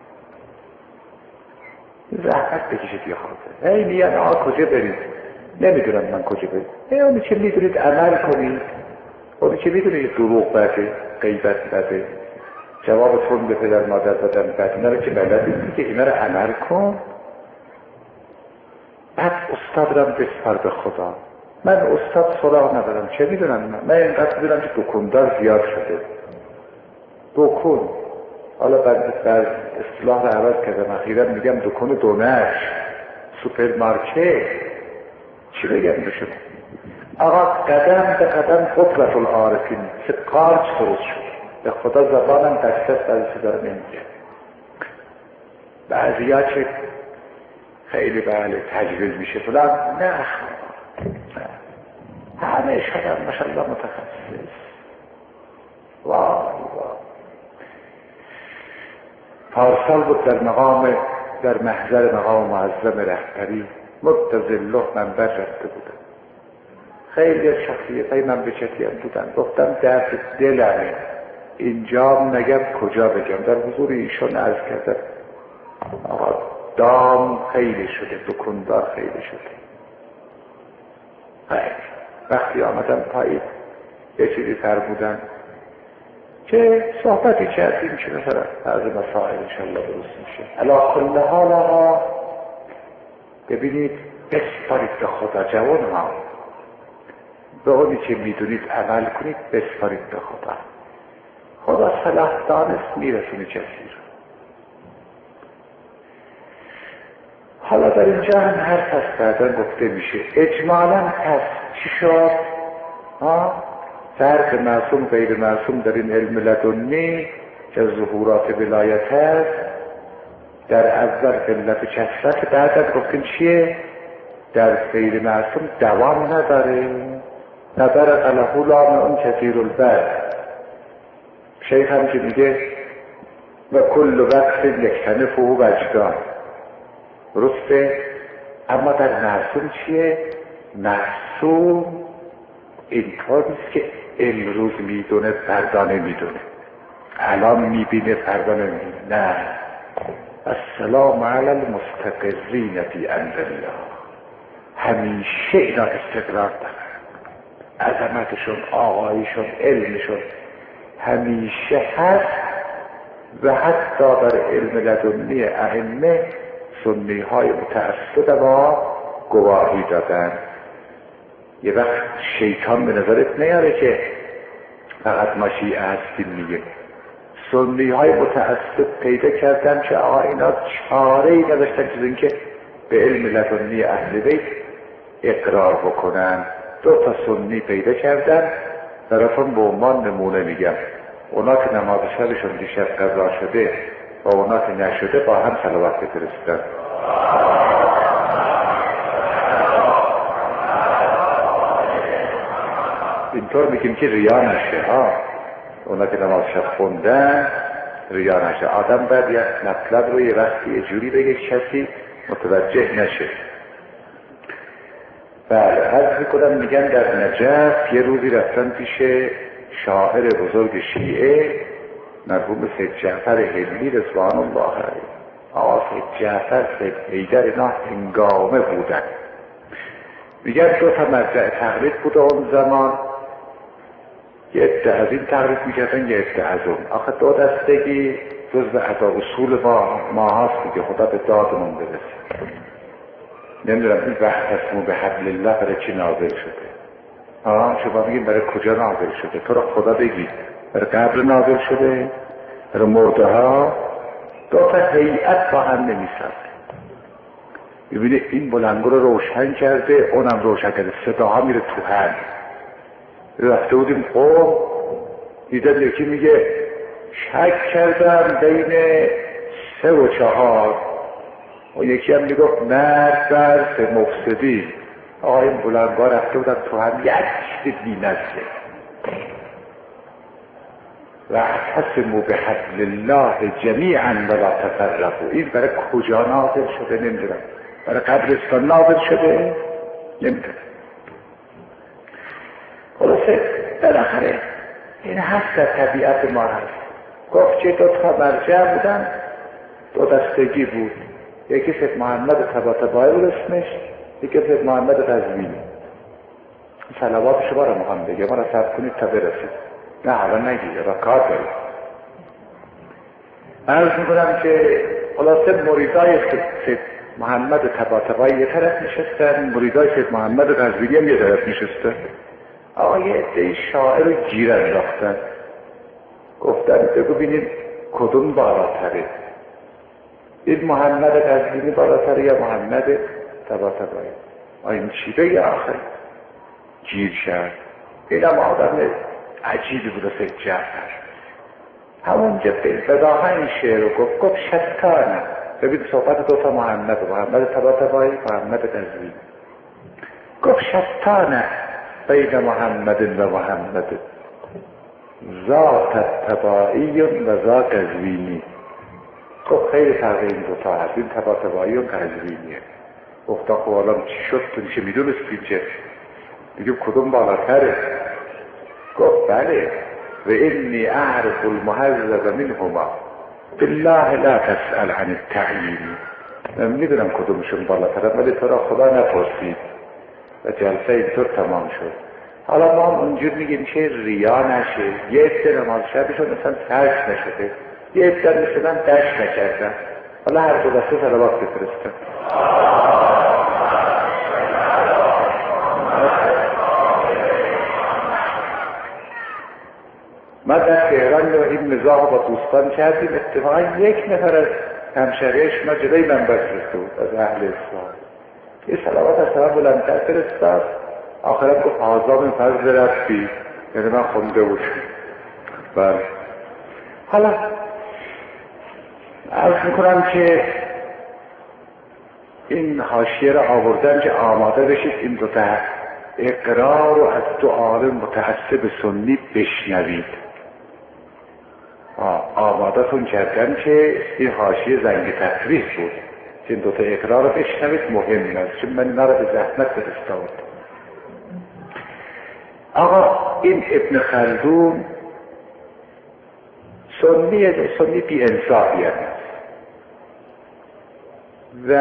Speaker 1: زحمت بکشید یه خاطر. هی میگن آقا کجا برید؟ نمیدونم من کجا برید. اونی که میدونید عمل کنید، اونی که میدونید دروغ بده، غیبت بده، جوابتون به پدر مادر دادن بده، اینا رو که بلدید که اینا رو عمل کن. بعد استاد رم بسپار به خدا. من استاد سراغ ندارم، چه میدونم من اینقدر میدونم که دکوندار زیاد شده. دکون، حالا بعد اصطلاح رو عوض کردم، اخیرا میگم دکون دونش، سوپرمارکت. چی بگم به شما؟ آقا قدم به قدم قدرت العارفین، چه قارچ درست شد. به خدا زبانم دستت بعضی داره نمیگه. بعضی ها چه خیلی بله تجویز میشه فلان. نه همه شدن ماشاءالله متخصص. وای وای. پارسال بود در محضر مقام معظم رهبری متزله منبر رفته بودم. خیلی از شخصیتهای مملکتی هم بودن. گفتم درد دلمه، اینجا نگم کجا بگم. در حضور ایشون عرض کردم آقا دام خیلی شده، دکوندار خیلی شده. وقتی آمدم پایین یه چیزی فرمودن که صحبتی کردیم که مثلا از مسائل انشاءالله درست میشه. علا کل حال آقا ببینید، بسپارید به خدا. جوان ها به اونی که میدونید عمل کنید، بسپارید به خدا. خدا صلاح دانست میرسونه کسی رو. حالا در اینجا هم حرف هست بعدن گفته میشه اجمالاً پس چی شد؟ فرق معصوم غیر معصوم در این علم لدنی که ظهورات ولایت هست. در اول علت کثرت، بعد گفتیم چیه؟ در غیر معصوم دوام نداره. نظر قلقو لام اون کثیر البر. شیخ هم که میگه و کل وقت یکتنف و وجدان، درسته؟ اما در معصوم چیه؟ معصوم اینطور نیست که امروز میدونه فردا نمیدونه، الان میبینه فردا نمیبینه. نه، السلام علی المستقرین فی امر الله. همیشه اینا استقرار دارن. عظمتشون، آقایشون، علمشون همیشه هست. و حتی در علم لدنی ائمه سنی های متعصب ما گواهی دادن. یه وقت شیطان به نظرت نیاره که فقط ما شیعه هستیم میگه. سنی های متعصب پیدا کردن که آقا اینا چاره ای نداشتن چیز این که به علم لدنی اهل بیت اقرار بکنن. 2 تا سنی پیدا کردن، طرفان به عنوان نمونه میگم. اونا که نماز شبشون دیشب قضا شده و اونا که نشده با هم صلوات بفرستن. اینطور میگیم که ریا نشه ها. اونا که نماز شب خوندن ریا نشه. آدم باید یک مطلب رو یه وقتی یه جوری بگه کسی متوجه نشه. بله، عرض میکنم میگن در نجف یه روزی رفتن پیش شاعر بزرگ شیعه مرحوم سید جعفر هندی رضوان الله علیه. آقا سید جعفر، سید حیدر اینا هنگامه بودن. میگن 2 تا مرجع تقلید بوده اون زمان. یه عده از این تقلید میکردن، یه عده از اون. آخه 2 دستگی جزء ادا اصول ما هست دیگه. خدا به دادمون برسه. نمیدونم این وحدتمون به حبل الله برای چی نازل شده. شما بگید برای کجا نازل شده؟ تو رو خدا بگید برای قبر نازل شده؟ برای مرده ها؟ 2 تا هیئت با هم نمیسازه. ببینید این بلنگو رو روشن کرده، اونم روشن کرده، صداها میره تو هم. رفته بودیم قوم، دیدم یکی میگه شک کردم بین 3 و 4. و یکی هم میگفت مرد بر 3 مفسدی. آقایون بلندگاه رفته بودن تو هم یک چیز بی نزله و اعتصموا بحبل الله جمیعا ولا تفرقوا. این برای کجا نازل شده نمیدونم، برای قبرستان نازل شده نمیدونم. خلاصه بالاخره این هست در طبیعت ما هست. گفت که دو تا مرجع بودن، دو دستگی بود، یکی سید محمد طباطبایی بود اسمش، یکی سید محمد قزوینی. صلوات شما رو میخوام بگم، ما رو صبر کنید تا برسید، نه حالا نگیره و کار دارید. عرض میکنم که خلاصه مریدای سید محمد طباطبایی یه طرف نشستن، مریدای سید محمد قزوینی هم یه طرف نشستن. آقا یه عده شاعر رو گیر انداختن، گفتن بگو ببینید کدوم بالاتره، این محمد قزوینی بالاتره یا محمد طباطبایی؟ این چی بگه آخر؟ گیر شد. این هم آدم عجیبی بود سید جعفر. همونجا بداها این شعر رو گفت شتانه. ببین صحبت دوتا محمد طباطبایی محمد قزوینی. گفت شتانه بین محمد و محمد، ذات طباعی و ذات قزوینی. گفت خیلی فرق این دوتا هست، این طباطبایی و قزوینیه. گفتا خب حالا چی شد؟ تو میشه میدونستی چه؟ میگم کدوم بالاتره؟ گفت بله، و اینی اعرف المهذب منهما بالله لا تسأل عن التعیین. من میدونم کدومشون بالاتره، ولی تو را خدا نپرسید. و جلسه اینطور تمام شد. حالا ما هم اونجور میگیم که ریا نشه، یه عده نماز شبشون مثلا ترک نشده، یه عده میشدن دشت نکردن. حالا هر دو دسته صلوات بفرستن. ما در تهران این مزاح با دوستان کردیم، اتفاقا یک نفر از همشهریش ما جلوی منبر فرسته بود از اهل اسلام. یه صلوات از طرف بلندتر فرستاد، آخرم گفت هازا من فضل ربی، یعنی من خونده بودم. بله حالا عرض میکنم که این حاشیه را آوردن که آماده بشید این دو تا اقرار رو از دو عالم متعصب سنی بشنوید. آماده‌تون کردن که این حاشیه زنگ تفریح بود که این دو تا اقرار رو بشنوید، مهم است، چون من اینا رو به زحمت فرستادم. آقا این ابن خلدون سنی بی انصافی است و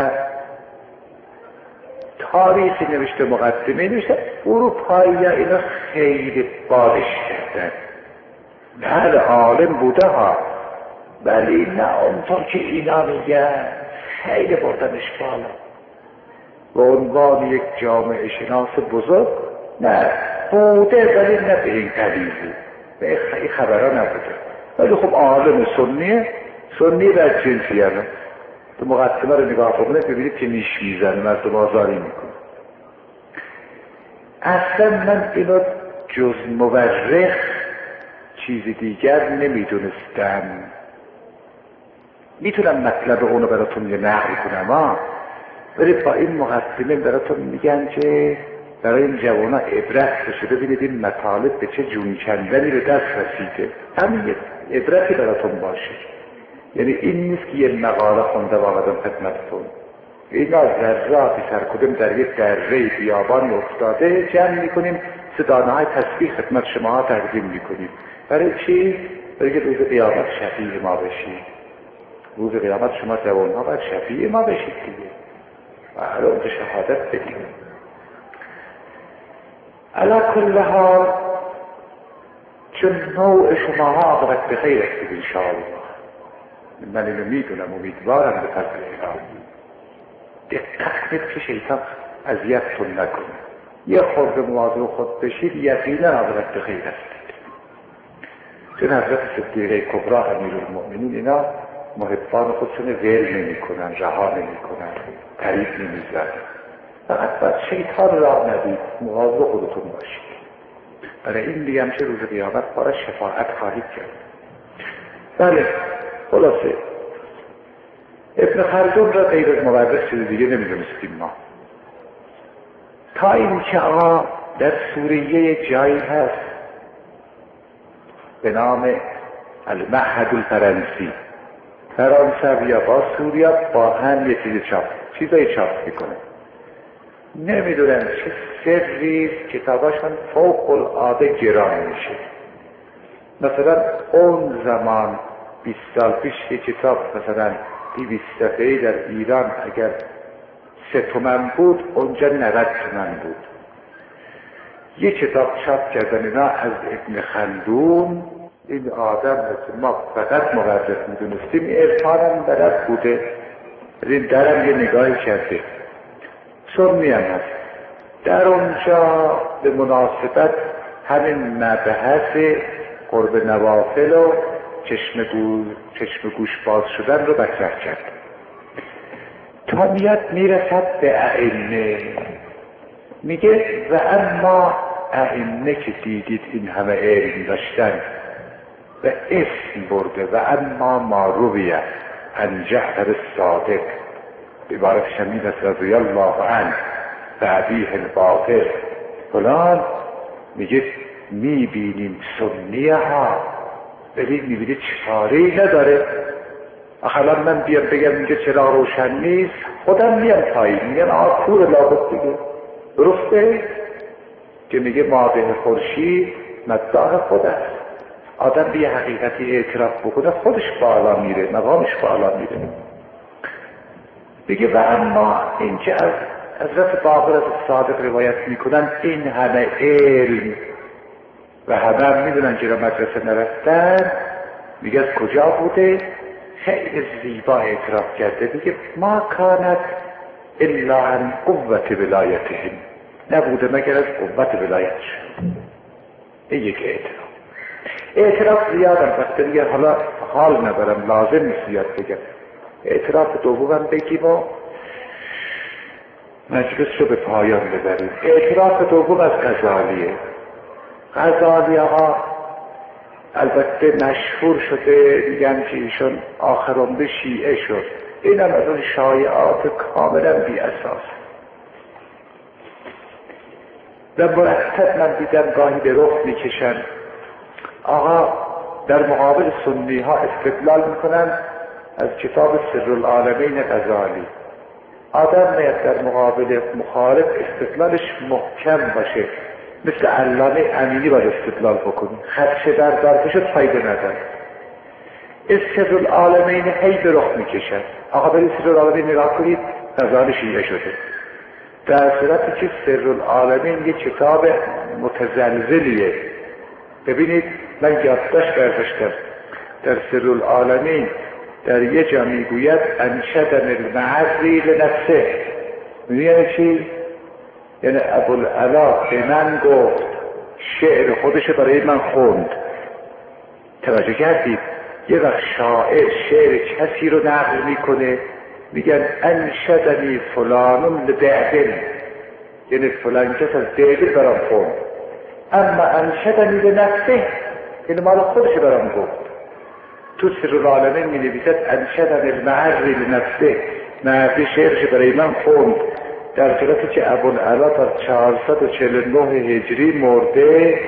Speaker 1: تاریخی نوشته، مقدمه نوشته، اروپایی ها اینا خیلی بادش کردن. بله عالم بوده ها، ولی نه اونطور که اینا میگن، خیلی بردنش بالا به عنوان یک جامعه شناس بزرگ. نه بوده ولی نه به این قلیزی، به این خبرها نبوده، ولی خب عالم سنی و جنسی هم. تو مقدمه رو نگاه کنید ببینید که نیش میزنه، مردم آزاری میکنه. اصلا من اینو جز مورخ چیز دیگر نمیدونستم. میتونم مطلب اونو براتون یه نقل کنم ولی با این مقدمه براتون میگن که برای این جوانا عبرت بشه، ببینید این مطالب به چه جون کندنی به دست رسیده، همین عبرتی براتون باشه. یعنی این نیست که یه مقاله خونده و آمدم خدمتتون، اینا ذراتی سرکدم در یک دره بیابان افتاده جمع میکنیم، دانه‌های تسبیح خدمت شما تقدیم میکنیم. برای چی؟ برای که روز قیامت شفیع ما بشید. روز قیامت شما جوان‌ها باید شفیع ما بشید دیگه، و حالا اونجا شهادت بدیم. علی کل حال چون نوع شماها عاقبت به خیر است انشاءالله. من اینو میدونم، امیدوارم به فضل الهی. دقت کنید که شیطان اذیتتون نکنه. یه خورده مواظب خود بشید، یقینا عاقبت به خیر است. چون حضرت صدیقه کبری امیرالمؤمنین اینا محبان خودشون ول نمی‌کنن، رها نمی‌کنن، طریق نمی‌زنن. فقط باید شیطان راه ندید، مواظب خودتون باشید. برای این دیگه چه روز قیامت بارا شفاعت خواهید کرد. بله خلاصه ابن خلدون را غیر از مورخ چیز دیگه نمی‌دونستیم ما. تا اینکه آقا در سوریه جایی هست به نام المعهد الفرنسی، فرانسویا با سوریا با هم یه چیزایی چاپ میکنه. نمیدونم چه سری کتاباشون فوق العاده گران میشه. مثلا اون زمان 20 سال پیش یه کتاب مثلا 200 صفحه‌ای در ایران اگر 3 تومن بود، اونجا 90 تومن بود. یه کتاب چاپ کردن اینا از ابن خلدون. این آدم ما فقط مورخ میدونستیم، عرفانم بلد بوده، این درم یه نگاهی کرده، سنی هم هست. در اونجا به مناسبت همین مبحث قرب نوافل و چشم گوش باز شدن رو مطرح کرد. تا میرسد به ائمه، میگه و اما ائمه که دیدید این همه علم داشتن و اسم برده و اما ما رویه عن جعفر الصادق عبارت شمید است رضی الله عنه و ابیه الباقر فلان، میگه میبینیم سنیه ها، ولی میبینید چاره‌ای نداره. اخلا من بیام بگم اینجا چرا روشن نیست، خودم میام پایین میگم آقا کور لابد دیگه، درسته که میگه مابه خورشید مداح خود است. آدم به یه حقیقتی اعتراف بکنه خودش بالا میره، مقامش بالا میره. بگه و اما این که از حضرت باقر از صادق روایت میکنن این همه علم و همه میدونن که مدرسه نرفتن، میگه از کجا بوده؟ خیلی زیبا اعتراف کرده، میگه ما کانت الا عن قوت ولایتهم، نبوده مگر از قوت ولایتش. این یک اعتراف زیادم وقتی دیگه حالا حال نبرم، لازم نیست زیاد بگم. اعتراف دومم بگیم و مجلس رو به پایان ببریم. اعتراف دوم از غزالیه. غزالی آقا البته مشهور شده، میگن که ایشون آخر عمر شیعه شد. این هم از اون شایعات کاملا بی اساس و مرتب من دیدم گاهی به رخ میکشن. آقا در مقابل سنی ها استدلال میکنن از کتاب سر العالمین غزالی. آدم باید در مقابل مخالف استدلالش محکم باشه، مثل علامه امینی باید استدلال بکنی، خدشه در درکشت فایده نداره. سر العالمین هی به رخ میکشن. آقا برید سر العالمین نگاه کنید، غزالی شیعه شده، در صورتی که سر العالمین یه کتاب متزلزلیه. ببینید من یادداشت برداشتم در سر العالمین در یه جا میگوید انشدن المعري لنفسه. یعنی چی؟ یعنی ابوالعلا به من گفت، شعر خودش برای من خوند. توجه کردید؟ یه وقت شاعر شعر کسی رو نقل میکنه، میگن انشدنی فلان لدعبل، یعنی فلان کس از دعبل برام خوند. اما انشدنی لنفسه، یعنی مال خودش برام گفت. تو سر العالمین می نویسد انشدن المعري لنفسه، معرفی شعرش برای من خوند، در صورتی که ابوالعلا تا 449 هجری مرده،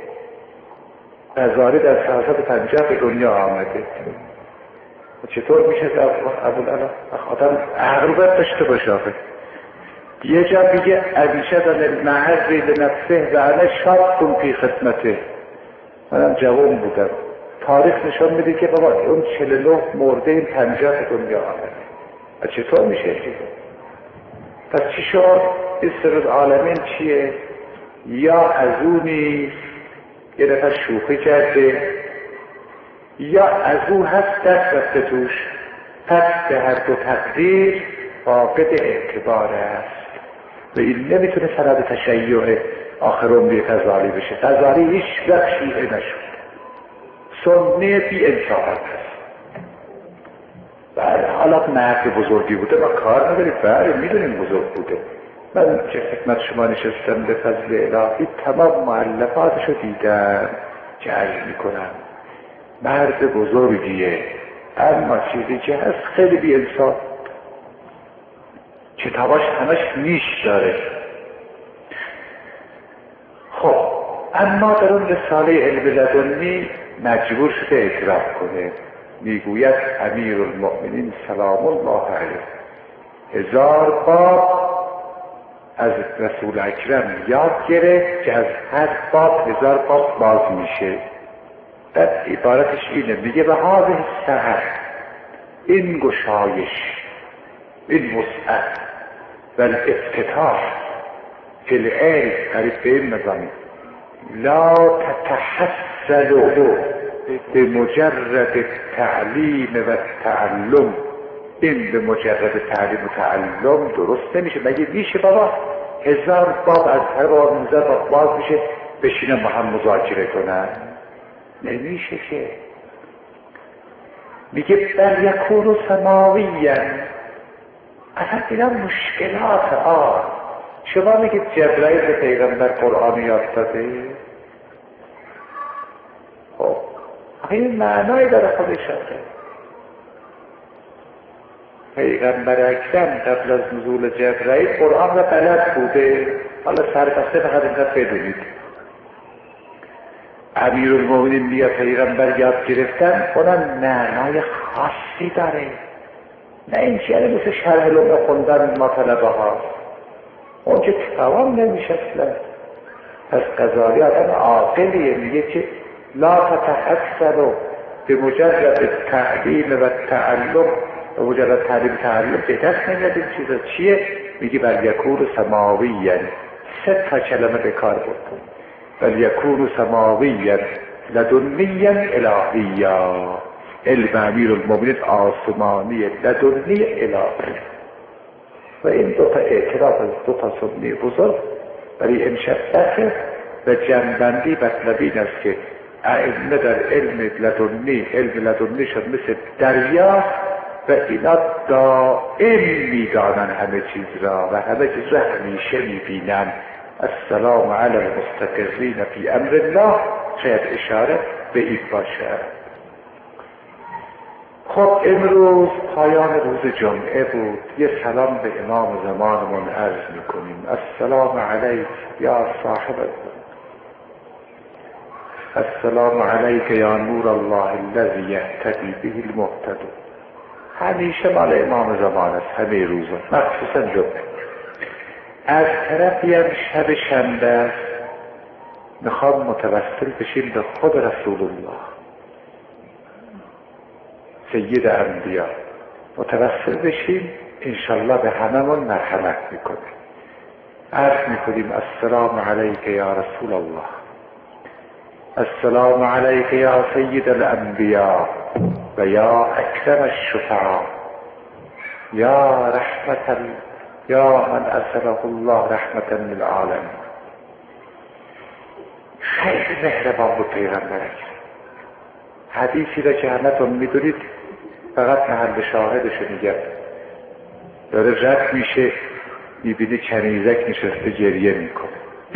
Speaker 1: غزالی در 450 به دنیا آمده. چطور میشه ابوالعلا؟ آدم عقل باید داشته باشه. یه جا میگه انشدن المعري لنفسه و انا شاب فی خدمته، منم جوان بودم. تاریخ نشان میده که بابا اون 49 مرده، این 50 دنیا آمده. چطور میشه؟ پس چی شد؟ این سر العالمین چیه؟ یا از اون نیست یه دفعه شوخی کرده، یا از اون هست دست رفته توش. پس به هر دو تقدیر فاقد اعتبار است و این نمیتونه سند تشیع آخر عمری غزالی بشه. غزالی هیچ وقت شیعه نشد، سنی بی انصافت است. بله حالا مرد بزرگی بوده، ما کار نداریم، بله میدونیم بزرگ بوده. من که خدمت شما نشستم به فضل الهی تمام مؤلفاتشو دیدم که عرض میکنم مرد بزرگیه، اما چیزی که هست خیلی بی انصاف. کتاباش همش نیش داره. اما در اون رساله علم لدنی مجبور شده اعتراف کنه. میگوید امیرالمؤمنین سلام الله علیه 1000 باب از رسول اکرم یاد گرفت که از هر باب 1000 باب باز میشه. در عبارتش اینه، میگه به هذه السعه، این گشایش، این وسعت و الافتتاح فی العلم قریب به این مضامین لا تتحصل بمجرد التعلیم و التعلم. این به مجرد تعلیم و تعلم درست نمیشه. مگه میشه بابا 1000 باب از هر باب 1000 باب باز میشه بشینن با هم مذاکره کنن؟ نمیشه که. میگه بل یکون سماویا. اصلا اینا مشکلات شما میگید جبرائیل به پیغمبر قرآن یاد داده؟ خب این معنایی داره خودش هست. پیغمبر اکرم قبل از نزول جبرائیل قرآن را بلد بوده. حالا سربسته فقط اینقدر بدونید امیرالمؤمنین بیا پیغمبر یاد گرفتن اونم معنای خاصی داره. نه این چیه مثل شرح لغه خوندن ما طلبه ها، اون که توان نمیشه اصلا. پس غزالی آدم عاقلیه، میگه که لا تتحصل بمجرد التعلیم و التعلم. به مجرد تعلیم تعلم به دست نمیاد. این چیزا چیه؟ میگه بل یکون سماویا. 3 کلمه به کار برد. بل یکون سماویا لدنیا الهیا. علم امیرالمؤمنین آسمانی لدنی الهی. و این 2 اعتراف از 2 سنی بزرگ برای این شبته و جنبندی مطلبی این است که ائمه در علم لدنی شد مثل دریا و اینا دائم میدانن همه چیز را و همه چیز را همیشه میبینن. السلام علی المستقرین فی امر الله. شاید اشاره به این باشه. خب امروز پایان روز جمعه بود. یه سلام به امام زمانمون عرض میکنیم. السلام علیک یا صاحب الزمان. السلام علیک یا نور الله الذی یهتدی به المهتدون. همیشه مال امام زمان است، همه روزا مخصوصا جمعه. از طرفی هم شب شنبه است. میخوام متوسل بشیم به خود رسول الله سید انبیا، متوسل بشیم انشالله به هممون مرحمت میکنه. عرض میکنیم السلام علیک یا رسول الله، السلام علیک یا سید الانبیا و یا اکرم الشفعاء یا یا من ارسله الله رحمة للعالمین. خیلی مهربان بود پیغمبر. حدیثی را که همتون میدونید فقط محل شاهدشو میگم. داره رد میشه میبینی کنیزک نشسته گریه میکنه.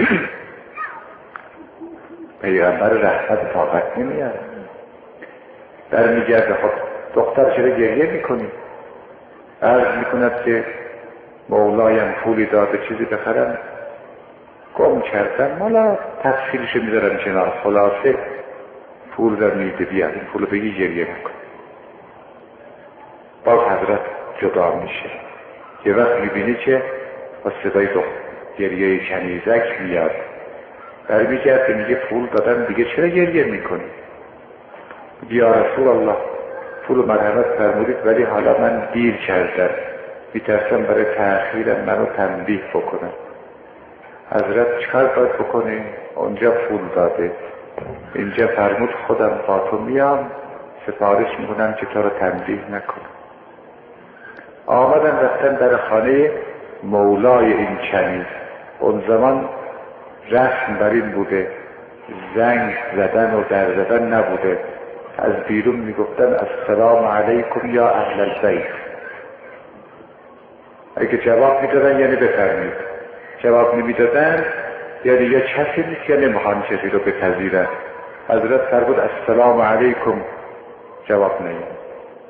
Speaker 1: پیغمبر رحمت طاقت نمیاد. در میگرده خب دختر چرا گریه میکنی؟ عرض میکند که مولایم پولی داده چیزی بخرم گم کردم، مالا تفصیلشو میذارم کنار. خلاصه پول در میده بیاد، این پولو بگی گریه میکن. باز حضرت جدا میشه. یه وقت میبینی که با صدای گریه کنیزک میاد، برمیگرده میگه پول دادم دیگه چرا گریه میکنی؟ یا رسول الله پول مرحمت فرمودید ولی حالا من دیر کردم، میترسم برای تأخیرم منو تنبیه بکنم. حضرت چکار باید بکنیم؟ اونجا پول داده، اینجا فرمود خودم با تو میام سفارش میکنم که تو رو تنبیه نکنم. آمدن رفتن در خانه مولای این کنیز. اون زمان رسم بر این بوده زنگ زدن و در زدن نبوده. از بیرون میگفتن السلام علیکم یا اهل البیت. اگه جواب میدادن یعنی بفرمید، جواب نمیدادن یعنی یا کسی نیست یا نمیخوان کسی رو بپذیرن. حضرت فرمود السلام علیکم، جواب نیامد.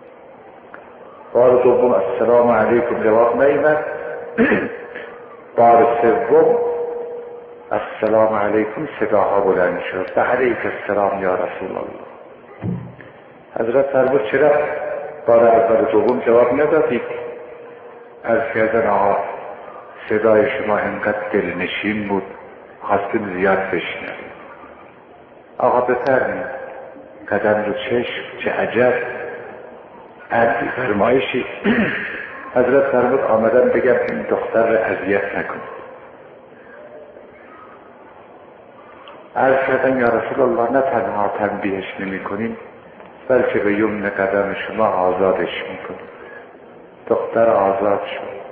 Speaker 1: بار دوم السلام علیکم، جواب نیامد. بار سوم السلام علیکم صداها بلند شد. و علیک السلام یا رسول الله. حضرت فرمود چرا بار اول دوم جواب ندادید؟ از کردن آقا صدای شما انقدر دلنشین بود خواستیم زیاد بشنویم. آقا بفرمایید. قدم رو چشم، چه عجب عرضی فرمایشی. حضرت فرمود آمدم بگم این دختر رو اذیت نکن. عرض کردن یا رسول الله نه تنها تنبیهش نمی کنیم بلکه به یمن قدم شما آزادش می کنیم. دختر آزاد شد.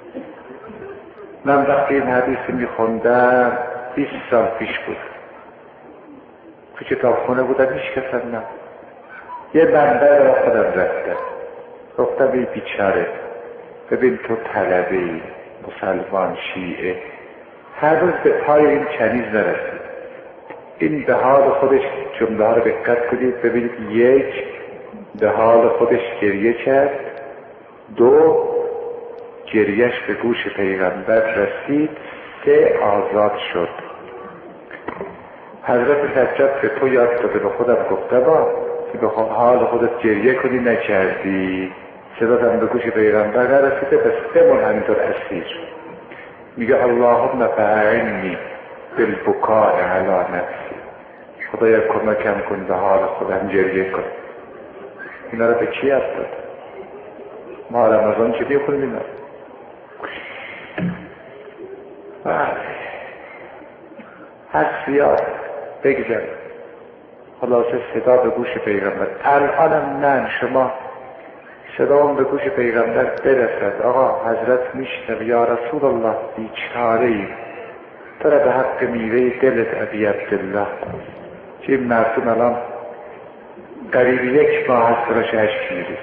Speaker 1: من وقتی این حدیث می خوندم 20 سال پیش بود. تو کتابخونه بودم هیچ کس نه. یه منبع را خودم رفتم گفتم ای بیچاره ببین تو طلبه‌ای مسلمان شیعه هر روز به پای این کنیز نرسید. این به حال خودش جمله ها رو دقت کنید ببینید. یک به حال خودش گریه کرد. دو گریهش به گوش پیغمبر رسید. سه آزاد شد. حضرت سجاد به تو یاد داده به خودم گفته با که به حال خودت گریه کنی نکردی صداتم به گوش پیغمبر نرسیده بس بمون همینطور اسیر. میگه اللهم فاعنی بالبکاء علی نفسی. خدایا کمکم کن به حال خودم گریه کن. اینا رو به کی یاد داد؟ ما رمضان چه بخونیم اینا؟ هر سیاد بگذاریم. خلاصه صدا به گوش پیغمبر. الانم نه شما صدا به گوش پیغمبر برسد. آقا حضرت میشنم یا رسول الله بیچاره‌ای تو را به حق میوه دلت ابی عبدالله که این مردم الان قریب 1 ماه هست براش اشک میریزه.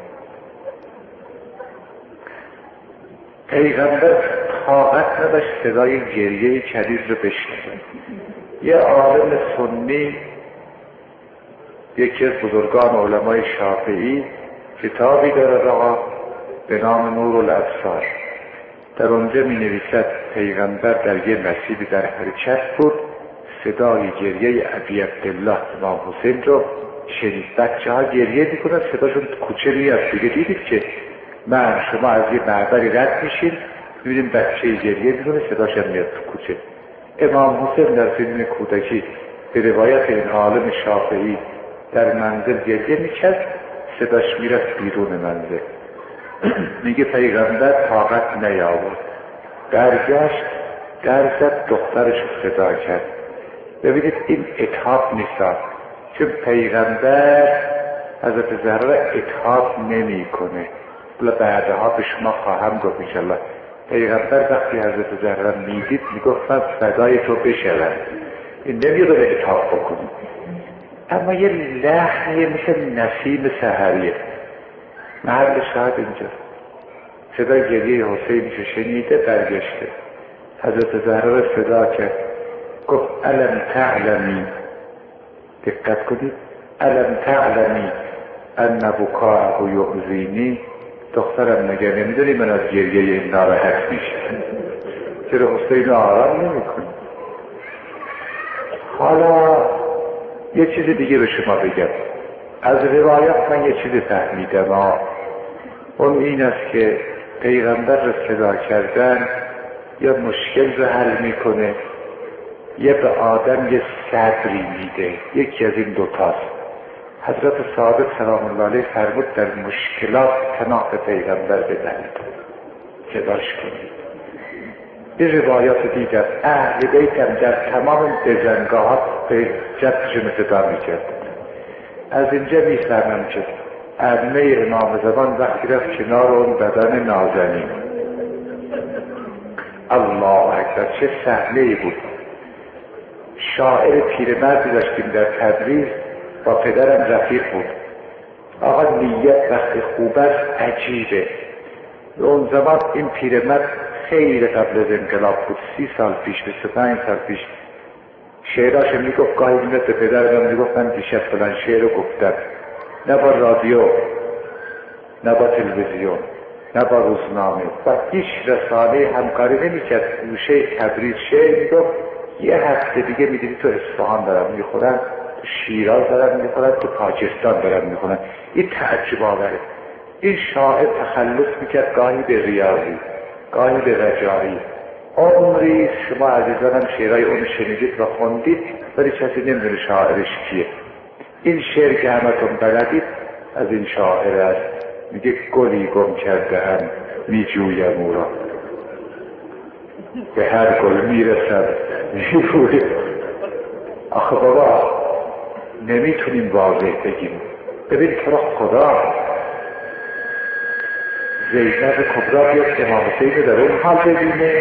Speaker 1: پیغمبر طاقت نداشت صدای گریه کنیز رو بشنوه. یه عالم سنی یکی از بزرگان علمای شافعی کتابی داره آقا به نام نور الابصار. در اونجا می نویسد پیغمبر در یه مسیبی در حرکت بود صدای گریه ابی عبدالله امام حسین رو شنید. بچه ها گریه میکنن صداشون کوچه میاد دیگه. دیدید که من شما از یه معبری رد میشین میبینیم بچه گریه میکنه صداش هم میاد تو کوچه. امام حسین در سن کودکی به روایت این عالم شافعی در منزل گریه میکرد صداش میرفت بیرون منزل. میگه پیغمبر طاقت نیاورد برگشت در زد دخترش رو صدا کرد. ببینید این اتحاب نیست چون پیغمبر حضرت زهرا اتحاب نمی کنه. بلا بعدها به شما خواهم گفت انشالله. پیغمبر وقتی حضرت زهرا میدید میگفت من فدای تو بشوم. این نمیاد به اتحاب بکنیم. اما یه لحنی مثل نسیم سحریه. محل شاهد اینجا صدای گریه حسینشو شنیده برگشته. حضرت زهرا رو صدا کرد گفت الم تعلمی. دقت کنید الم تعلمی ان بکاءه یؤذینی. دخترم مگه نمیدونی من از گریه این ناراحت میشه؟ چرا حسین آرام نمیکنی؟ حالا یه چیز دیگه به شما بگم. از روایت من یه چیز فهمیدم. اون این است که پیغمبر رو صدا کردن یا مشکل رو حل میکنه یا به آدم یه صبری میده. یکی از این دوتاست. حضرت صادق سلام الله علیه فرمود در مشکلات پناه به پیغمبر ببرید صداش کنید. یه روایات دیگر اهل بیت هم در تمام بزنگاهات به جدشون صدا میکرد. از اینجا میفهمم که ائمه امام زمان وقتی رفت کنار اون بدن نازنین الله اکبر چه صحنه‌ای بود. شاعر پیرمردی داشتیم در تبریز با پدرم رفیق بود. آقا نیت وقتی خوب است عجیبه. اون زمان این پیرمرد خیلی قبل از انقلاب بود 30 سال پیش 25 سال پیش شعراش میگفت. گاهی میاد به پدرم میگفت من دیشب فلان شعر رو گفتم. نه با رادیو نه با تلویزیون نه با روزنامه و هیچ رسانه همکاری نمیکرد. گوشه تبریز شعر میگفت یه هفته دیگه میدیدی تو اصفهان دارن میخورن، تو شیراز دارن میخورن، تو پاکستان دارن میخورن. این تعجب آوره. این شاعر تخلص میکرد گاهی به ریاضی، گاهی به رجایی. عمری شما عزیزانم شعرهای اون شنیدید و خوندید، ولی کسی نمیدونه شاعرش کیه. این شعر که همتون بلدید از این شاعر است، میگه گلی گم کرده هم میجویم او را، به هر گل میرسم میجویم. آخه بابا نمیتونیم واضح بگیم. ببین تو را خدا زینب کبرا بیاد امام حسین در اون حال ببینه،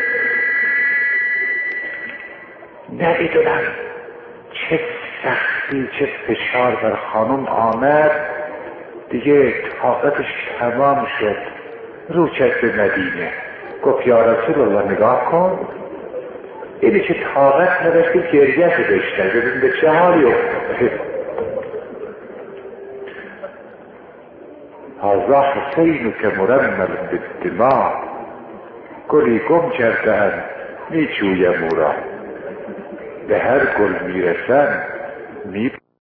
Speaker 1: نمیدونم چه سختی چه فشار بر خانم آمد دیگه، طاقتش تمام شد. رو کرد به مدینه، گفت یا رسول الله نگاه کن، اینی که طاقت نداشتی گریه رو بشتر، ببین به چه حالی افتاده. هذا حسین که مرمل بالدماء، گلی گم کردن می جویم او را، به هر گل میرسن می